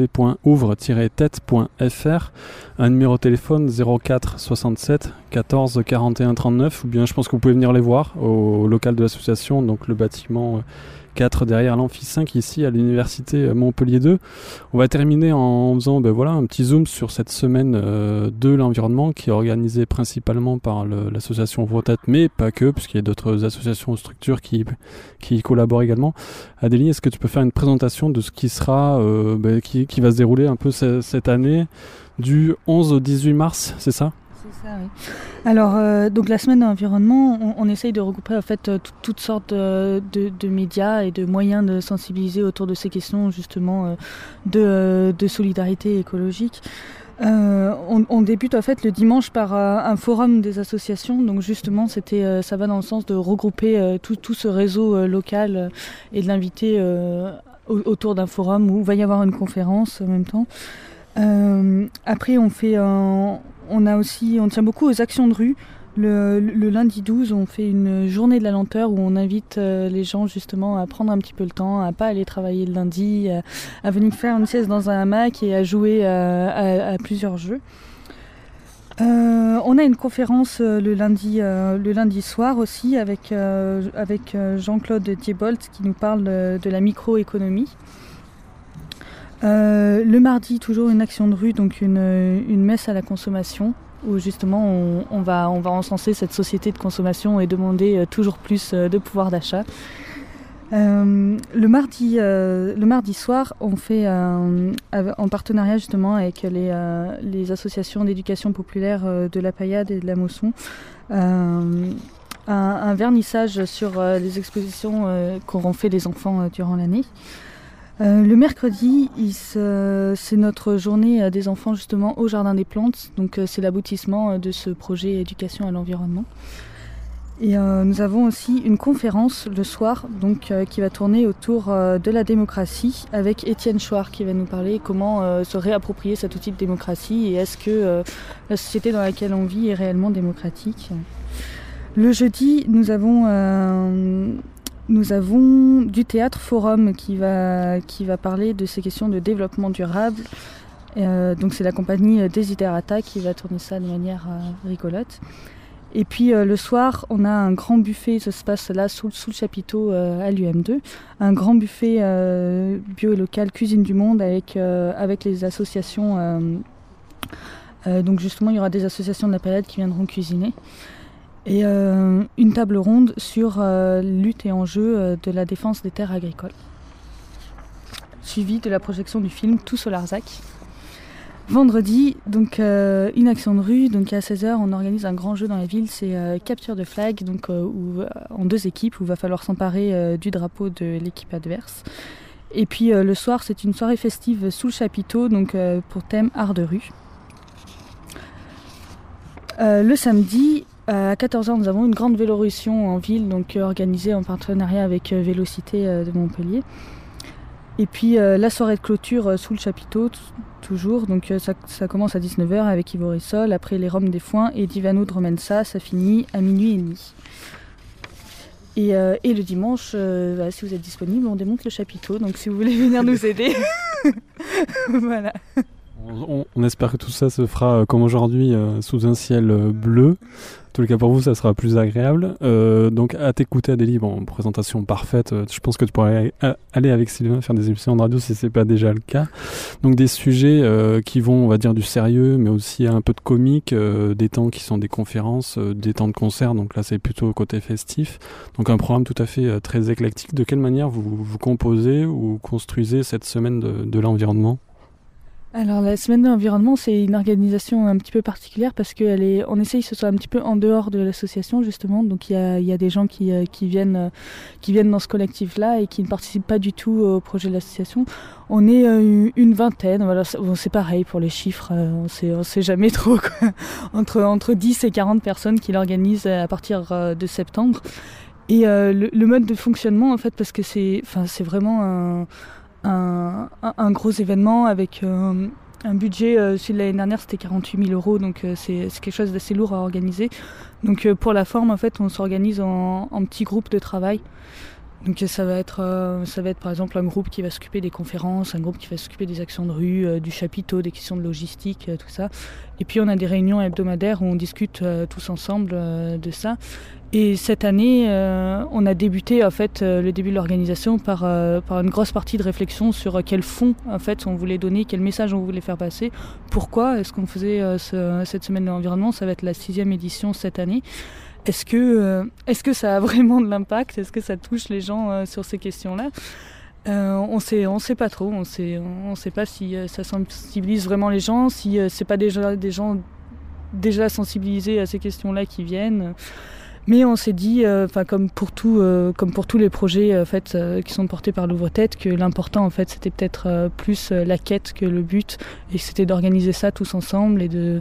www.ouvre-tête.fr, un numéro de téléphone 04 67 14 41 39, ou bien je pense que vous pouvez venir les voir au local de l'association, donc le bâtiment 4 derrière l'Amphi 5 ici à l'université Montpellier 2. On va terminer en faisant un petit zoom sur cette semaine de l'environnement qui est organisée principalement par l'association Ouvre-Tête, mais pas que, puisqu'il y a d'autres associations ou structures qui collaborent également. Adélie, est-ce que tu peux faire une présentation de ce qui sera qui va se dérouler un peu cette année du 11 au 18 mars, c'est ça ? C'est ça, oui. Alors, donc la semaine d'environnement, on essaye de regrouper en fait toutes sortes de médias et de moyens de sensibiliser autour de ces questions justement de solidarité écologique. On débute en fait le dimanche par un forum des associations. Donc justement, ça va dans le sens de regrouper tout ce réseau local et de l'inviter autour d'un forum où il va y avoir une conférence en même temps. Après, on tient beaucoup aux actions de rue. Le lundi 12, on fait une journée de la lenteur où on invite les gens justement à prendre un petit peu le temps, à pas aller travailler le lundi, à venir faire une sieste dans un hamac et à jouer à plusieurs jeux. On a une conférence le lundi soir aussi avec Jean-Claude Diebold qui nous parle de la microéconomie. Le mardi, toujours une action de rue, donc une messe à la consommation, où justement on va encenser cette société de consommation et demander toujours plus de pouvoir d'achat. Le mardi soir, on fait en partenariat justement avec les associations d'éducation populaire de la Paillade et de la Mosson, un vernissage sur les expositions qu'auront fait les enfants durant l'année. Le mercredi, c'est notre journée des enfants justement au Jardin des Plantes, donc c'est l'aboutissement de ce projet éducation à l'environnement. Et nous avons aussi une conférence le soir donc, qui va tourner autour de la démocratie avec Étienne Chouard qui va nous parler comment se réapproprier cet outil de démocratie et est-ce que la société dans laquelle on vit est réellement démocratique. Le jeudi, nous avons du théâtre forum qui va parler de ces questions de développement durable. Donc c'est la compagnie Desiderata qui va tourner ça de manière rigolote. Et puis le soir, on a un grand buffet, ça se passe là sous le chapiteau à l'UM2, un grand buffet bio et local Cuisine du Monde avec les associations. Donc justement, il y aura des associations de la Paillade qui viendront cuisiner. Et une table ronde sur lutte et enjeux de la défense des terres agricoles. Suivi de la projection du film Tous au Larzac. Vendredi, donc une action de rue, donc à 16h on organise un grand jeu dans la ville, c'est capture de flag, donc en 2 équipes où il va falloir s'emparer du drapeau de l'équipe adverse. Et puis le soir c'est une soirée festive sous le chapiteau, donc pour thème art de rue. Le samedi, à 14h, nous avons une grande vélorution en ville, donc organisée en partenariat avec Vélocité de Montpellier. Et puis la soirée de clôture sous le chapiteau, toujours. Donc ça commence à 19h avec Ivo Rissol, après les Roms des Foins et Divano de Romensa, ça finit à 00h30. Et le dimanche, si vous êtes disponible, on démonte le chapiteau, donc si vous voulez venir nous aider, voilà. On espère que tout ça se fera comme aujourd'hui sous un ciel bleu. En tout cas pour vous ça sera plus agréable. Donc à t'écouter Adélie, présentation parfaite, je pense que tu pourrais aller avec Sylvain faire des émissions de radio si c'est pas déjà le cas. Donc des sujets qui vont, on va dire, du sérieux mais aussi un peu de comique, des temps qui sont des conférences, des temps de concert, donc là c'est plutôt côté festif. Donc un programme tout à fait très éclectique. De quelle manière vous composez ou construisez cette semaine de l'environnement ? Alors la semaine de l'environnement, c'est une organisation un petit peu particulière parce qu'on essaye que ce soit un petit peu en dehors de l'association justement. Donc il y a des gens qui viennent dans ce collectif-là et qui ne participent pas du tout au projet de l'association. On est une vingtaine, voilà, c'est pareil pour les chiffres, on sait jamais trop quoi. Entre 10 et 40 personnes qui l'organisent à partir de septembre. Et le mode de fonctionnement en fait, parce que c'est vraiment un gros événement avec un budget, celui de l'année dernière c'était 48 000 €, donc c'est quelque chose d'assez lourd à organiser. Donc pour la forme en fait on s'organise en petits groupes de travail. Donc ça va être par exemple un groupe qui va s'occuper des conférences, un groupe qui va s'occuper des actions de rue, du chapiteau, des questions de logistique, tout ça. Et puis on a des réunions hebdomadaires où on discute tous ensemble de ça. Et cette année, on a débuté en fait le début de l'organisation par une grosse partie de réflexion sur quel fond en fait on voulait donner, quel message on voulait faire passer, pourquoi est-ce qu'on faisait cette semaine de l'environnement. Ça va être la 6e édition cette année. Est-ce que ça a vraiment de l'impact? Est-ce que ça touche les gens sur ces questions-là? On sait pas trop. On sait pas si ça sensibilise vraiment les gens, si c'est pas déjà des gens déjà sensibilisés à ces questions-là qui viennent. Mais on s'est dit, comme pour tous les projets qui sont portés par l'Ouvre-Tête, que l'important en fait c'était peut-être plus la quête que le but, et que c'était d'organiser ça tous ensemble et de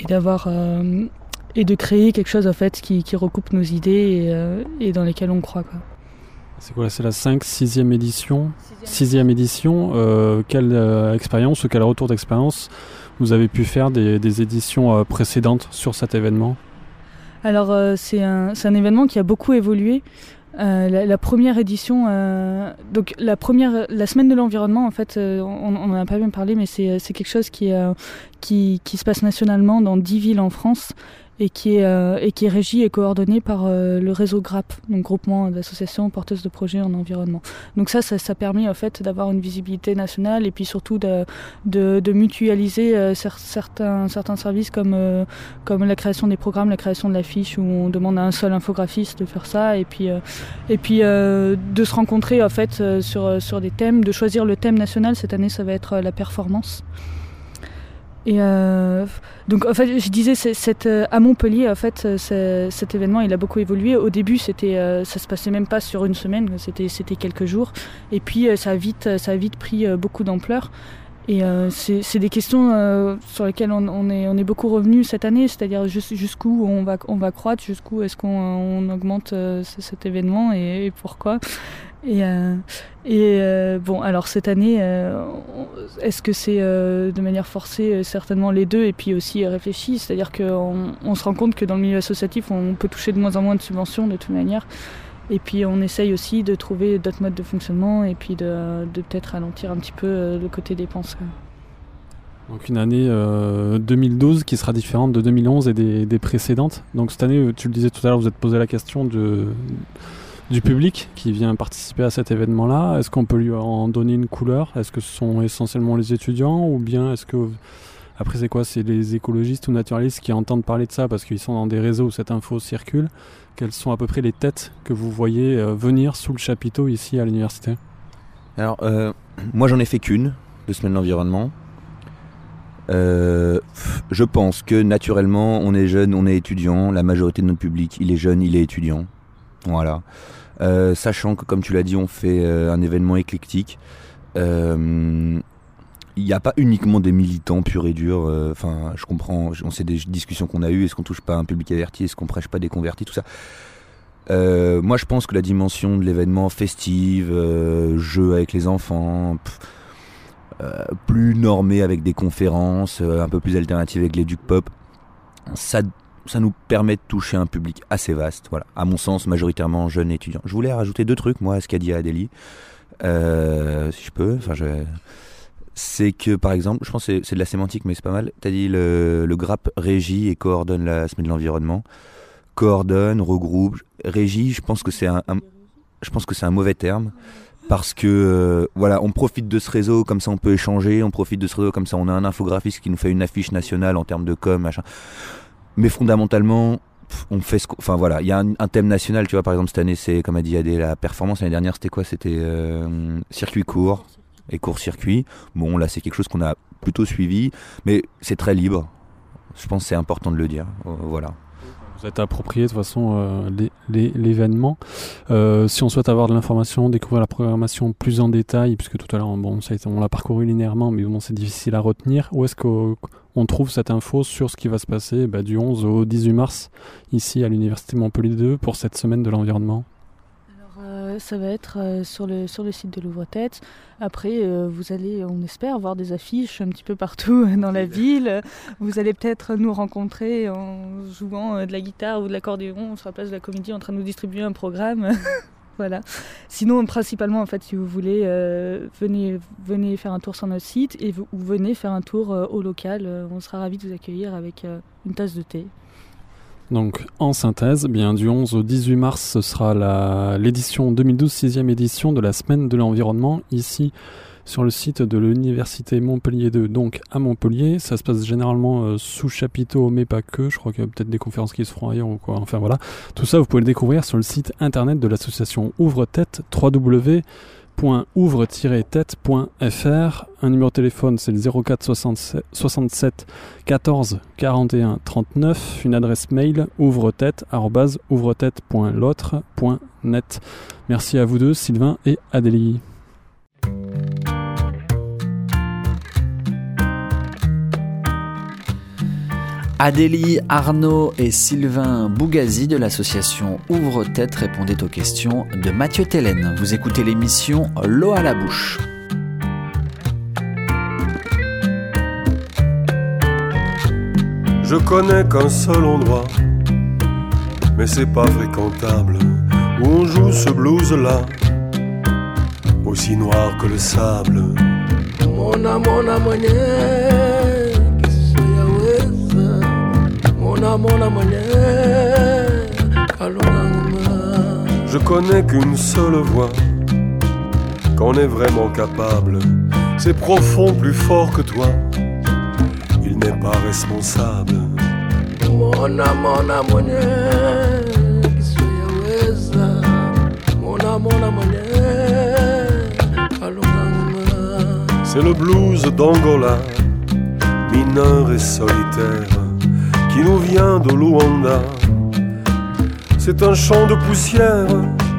créer quelque chose en fait qui recoupe nos idées et dans lesquelles on croit, quoi. C'est quoi, c'est la 6e édition. 6e édition, quelle expérience ou quel retour d'expérience vous avez pu faire des éditions précédentes sur cet événement ? Alors c'est un événement qui a beaucoup évolué. La première édition, donc la semaine de l'environnement, en fait, on n'en a pas bien parlé, mais c'est quelque chose qui se passe nationalement dans 10 villes en France et qui est régi et coordonné par le réseau GRAP, donc groupement d'associations porteuses de projets en environnement. Donc ça permet en fait d'avoir une visibilité nationale et puis surtout de mutualiser certains services comme la création des programmes, la création de l'affiche où on demande à un seul infographiste de faire ça et puis de se rencontrer en fait sur des thèmes, de choisir le thème national. Cette année ça va être la performance. Et donc en fait je disais à Montpellier en fait cet événement il a beaucoup évolué. Au début ça se passait même pas sur une semaine, c'était quelques jours et puis ça a vite pris beaucoup d'ampleur et c'est des questions sur lesquelles on est beaucoup revenu cette année, c'est-à-dire jusqu'où on va croître, jusqu'où est-ce qu'on augmente cet événement et pourquoi. Bon, alors cette année, est-ce que c'est de manière forcée certainement les deux et puis aussi réfléchi, c'est-à-dire qu'on se rend compte que dans le milieu associatif on peut toucher de moins en moins de subventions de toute manière et puis on essaye aussi de trouver d'autres modes de fonctionnement et puis de peut-être ralentir un petit peu le côté dépenses. Donc une année 2012 qui sera différente de 2011 et des précédentes. Donc cette année, tu le disais tout à l'heure, vous êtes posé la question du public qui vient participer à cet événement-là. Est-ce qu'on peut lui en donner une couleur ? Est-ce que ce sont essentiellement les étudiants ou bien est-ce que... Après c'est quoi ? C'est les écologistes ou naturalistes qui entendent parler de ça parce qu'ils sont dans des réseaux où cette info circule. Quelles sont à peu près les têtes que vous voyez venir sous le chapiteau ici à l'université ? Alors moi j'en ai fait qu'une de semaine de l'environnement. Je pense que naturellement on est jeune, on est étudiant, la majorité de notre public il est jeune, il est étudiant. Voilà. Sachant que comme tu l'as dit on fait un événement éclectique, il n'y a pas uniquement des militants purs et durs, je comprends, on sait des discussions qu'on a eues, est-ce qu'on touche pas un public averti, est-ce qu'on prêche pas des convertis, tout ça. Moi je pense que la dimension de l'événement festive, jeu avec les enfants, plus normé avec des conférences, un peu plus alternative avec les Duc Pop, ça nous permet de toucher un public assez vaste, voilà. À mon sens, majoritairement jeunes et étudiants. Je voulais rajouter 2 trucs, moi, à ce qu'a dit Adélie, si je peux. C'est que, par exemple, je pense que c'est de la sémantique, mais c'est pas mal. T'as dit le GRAP régit et coordonne la semaine de l'environnement. Coordonne, regroupe. Régit, je pense que c'est un mauvais terme. Parce que on profite de ce réseau, comme ça on peut échanger, on profite de ce réseau, comme ça on a un infographiste qui nous fait une affiche nationale en termes de com, machin. Mais fondamentalement, on fait il y a un thème national, tu vois, par exemple cette année c'est, comme a dit Adé, la performance. L'année dernière c'était quoi ? C'était circuit court et court-circuit. Bon là c'est quelque chose qu'on a plutôt suivi, mais c'est très libre. Je pense que c'est important de le dire, voilà. Vous êtes approprié de toute façon l'événement. Si on souhaite avoir de l'information, découvrir la programmation plus en détail, puisque tout à l'heure on l'a parcouru linéairement, mais bon, c'est difficile à retenir. Où est-ce qu'on trouve cette info sur ce qui va se passer du 11 au 18 mars ici à l'Université Montpellier 2 pour cette semaine de l'environnement ? Ça va être sur le site de l'Ouvre-Tête. Après, vous allez, on espère, voir des affiches un petit peu partout dans la ville. Vous allez peut-être nous rencontrer en jouant de la guitare ou de l'accordéon sur la place de la Comédie en train de nous distribuer un programme. Voilà. Sinon, principalement, en fait, si vous voulez, venez faire un tour sur notre site ou venez faire un tour au local. On sera ravis de vous accueillir avec une tasse de thé. Donc en synthèse, du 11 au 18 mars, ce sera l'édition 2012, 6e édition de la Semaine de l'Environnement, ici sur le site de l'Université Montpellier 2, donc à Montpellier. Ça se passe généralement sous chapiteau, mais pas que. Je crois qu'il y a peut-être des conférences qui se feront ailleurs ou quoi. Enfin voilà. Tout ça, vous pouvez le découvrir sur le site internet de l'association Ouvre-Tête, www.ouvretête.fr. www.ouvre-tête.fr. Un numéro de téléphone, c'est le 04 67 14 41 39. Une adresse mail ouvretête@ouvretête.l'autre.net. Merci à vous deux, Sylvain et Adélie. Adélie, Arnaud et Sylvain Bougazi de l'association Ouvre-Tête répondaient aux questions de Mathieu Tellen. Vous écoutez l'émission L'eau à la bouche. Je connais qu'un seul endroit, mais c'est pas fréquentable, où on joue ce blues-là, aussi noir que le sable. Mona mwenye Je connais qu'une seule voix, quand on est vraiment capable, c'est profond, plus fort que toi, il n'est pas responsable. C'est le blues d'Angola, mineur et solitaire, qui nous vient de Luanda. C'est un champ de poussière.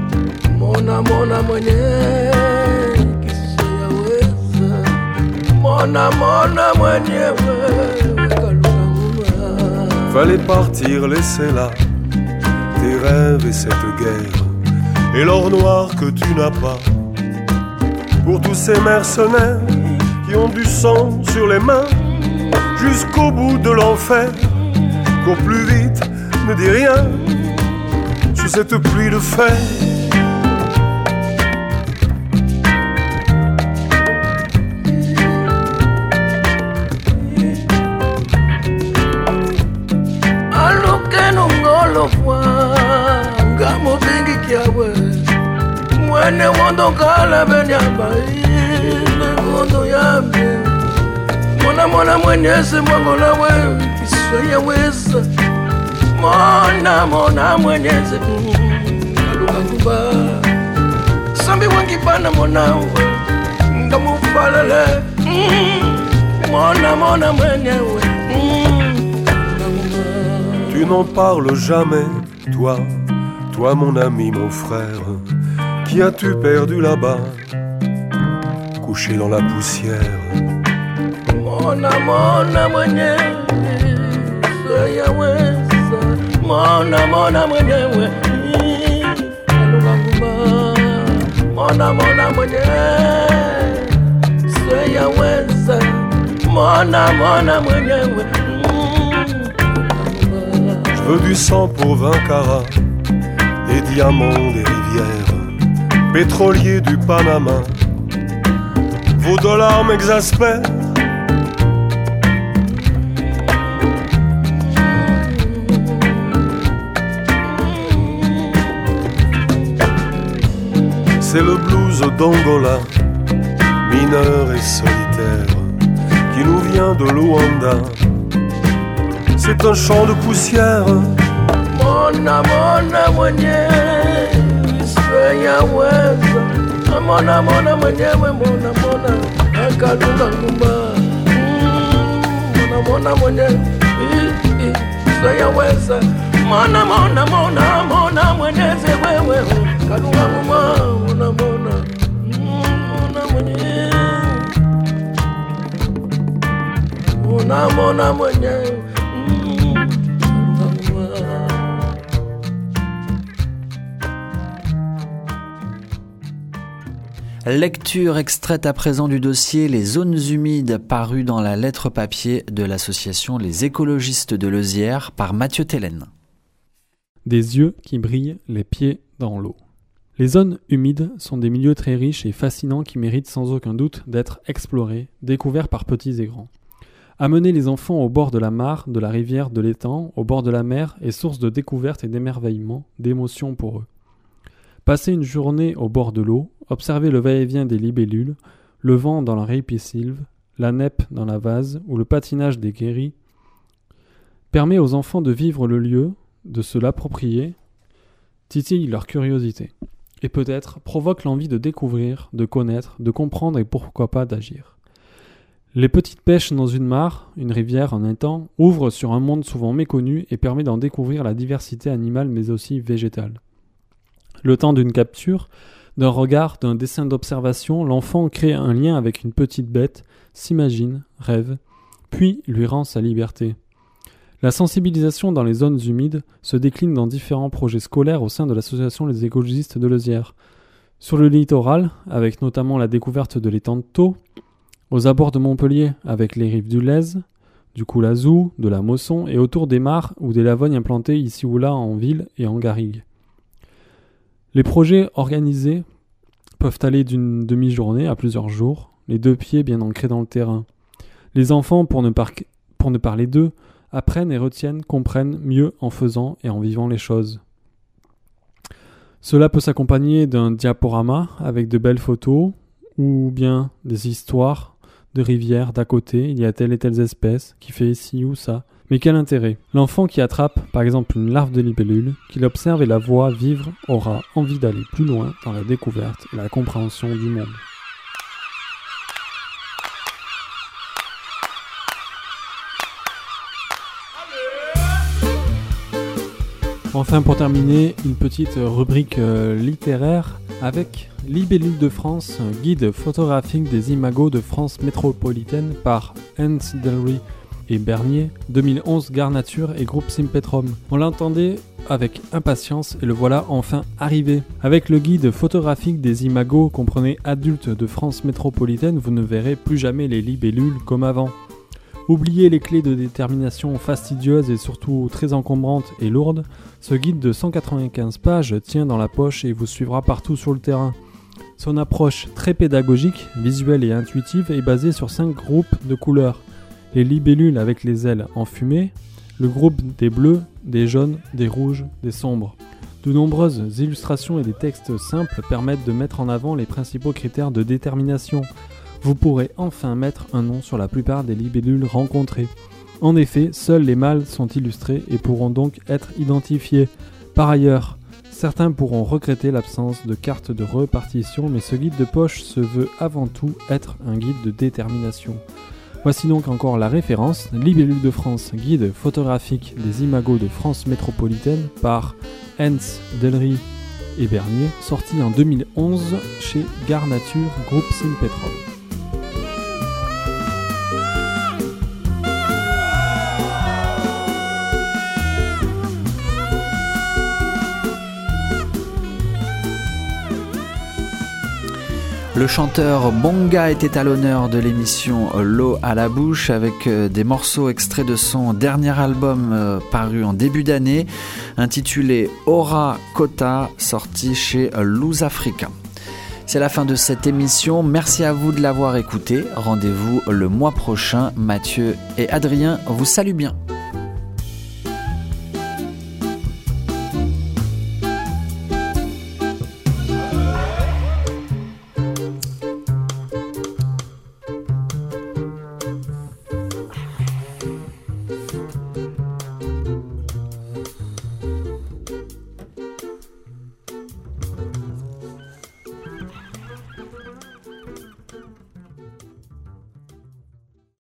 Fallait partir, laisser là tes rêves et cette guerre, et l'or noir que tu n'as pas. Pour tous ces mercenaires qui ont du sang sur les mains, jusqu'au bout de l'enfer. Cours plus vite, ne dis rien sous cette pluie de fer. Mwene wondo kala benyamba ile wondo yambe mona mwenyese mwangola we kiswaya wesa mona mwenyese aluka kuba sambi wangipana mona we ngamufalele mona mwenyewe. Tu n'en parles jamais, toi mon ami, mon frère. Qui as-tu perdu là-bas, couché dans la poussière? Mona mwenye soyaweza mona mwenyewe alunganguma mona mwenye soyaweza mona mwenyewe. Je veux du sang pour 20 carats, des diamants, des rivières, pétrolier du Panama. Vos dollars m'exaspèrent. C'est le blues d'Angola, mineur et solitaire, qui nous vient de Luanda. C'est un champ de poussière. Mona mwenye soyaweza mona mwenyewe mona akalunga ngumba mona mwenye soyaweza mona mwenyeze wewe kalunga ngumba mona mwenyewe. Lecture extraite à présent du dossier Les zones humides paru dans la lettre papier de l'association Les écologistes de Leuzière par Mathieu Tellen. Des yeux qui brillent, les pieds dans l'eau. Les zones humides sont des milieux très riches et fascinants qui méritent sans aucun doute d'être explorés, découverts par petits et grands. Amener les enfants au bord de la mare, de la rivière, de l'étang, au bord de la mer est source de découverte et d'émerveillement, d'émotion pour eux. Passer une journée au bord de l'eau, observer le va-et-vient des libellules, le vent dans la ripisylve, la neppe dans la vase ou le patinage des guéris, permet aux enfants de vivre le lieu, de se l'approprier, titille leur curiosité. et peut-être provoque l'envie de découvrir, de connaître, de comprendre et pourquoi pas d'agir. Les petites pêches dans une mare, une rivière en un temps, ouvrent sur un monde souvent méconnu et permet d'en découvrir la diversité animale mais aussi végétale. Le temps d'une capture, d'un regard, d'un dessin d'observation, l'enfant crée un lien avec une petite bête, s'imagine, rêve, puis lui rend sa liberté. La sensibilisation dans les zones humides se décline dans différents projets scolaires au sein de l'association Les Écologistes de Leuzière. Sur le littoral, avec notamment la découverte de l'étang de Thau, aux abords de Montpellier, avec les rives du Lez, du Coulazou, de la Mosson, et autour des mares ou des lavognes implantées ici ou là en ville et en garrigue. Les projets organisés peuvent aller d'une demi-journée à plusieurs jours, les deux pieds bien ancrés dans le terrain. Les enfants, pour ne parler d'eux, apprennent et retiennent, comprennent mieux en faisant et en vivant les choses. Cela peut s'accompagner d'un diaporama avec de belles photos ou bien des histoires de rivières d'à côté, il y a telle et telle espèce qui fait ici ou ça. Mais quel intérêt? L'enfant qui attrape par exemple une larve de libellule, qui l'observe et la voit vivre, aura envie d'aller plus loin dans la découverte et la compréhension du monde. Enfin, pour terminer, une petite rubrique littéraire avec Libellule de France, un guide photographique des imagos de France métropolitaine par Hans Delry et Bernier, 2011, Gare Nature et groupe Simpetrom. On l'entendait avec impatience et le voilà enfin arrivé. Avec le guide photographique des imagos, comprenez adultes de France métropolitaine, vous ne verrez plus jamais les libellules comme avant. Oubliez les clés de détermination fastidieuses et surtout très encombrantes et lourdes, ce guide de 195 pages tient dans la poche et vous suivra partout sur le terrain. Son approche très pédagogique, visuelle et intuitive est basée sur 5 groupes de couleurs. Les libellules avec les ailes enfumées, le groupe des bleus, des jaunes, des rouges, des sombres. De nombreuses illustrations et des textes simples permettent de mettre en avant les principaux critères de détermination. Vous pourrez enfin mettre un nom sur la plupart des libellules rencontrées. En effet, seuls les mâles sont illustrés et pourront donc être identifiés. Par ailleurs, certains pourront regretter l'absence de carte de répartition, mais ce guide de poche se veut avant tout être un guide de détermination. Voici donc encore la référence, Libellule de France, guide photographique des imagos de France métropolitaine par Hans Delry et Bernier, sorti en 2011 chez Gare Nature, groupe Simpetrom. Le chanteur Bonga était à l'honneur de l'émission L'eau à la bouche avec des morceaux extraits de son dernier album paru en début d'année intitulé Ora Kota, sorti chez Luz Africa. C'est la fin de cette émission, merci à vous de l'avoir écouté. Rendez-vous le mois prochain, Mathieu et Adrien vous saluent bien.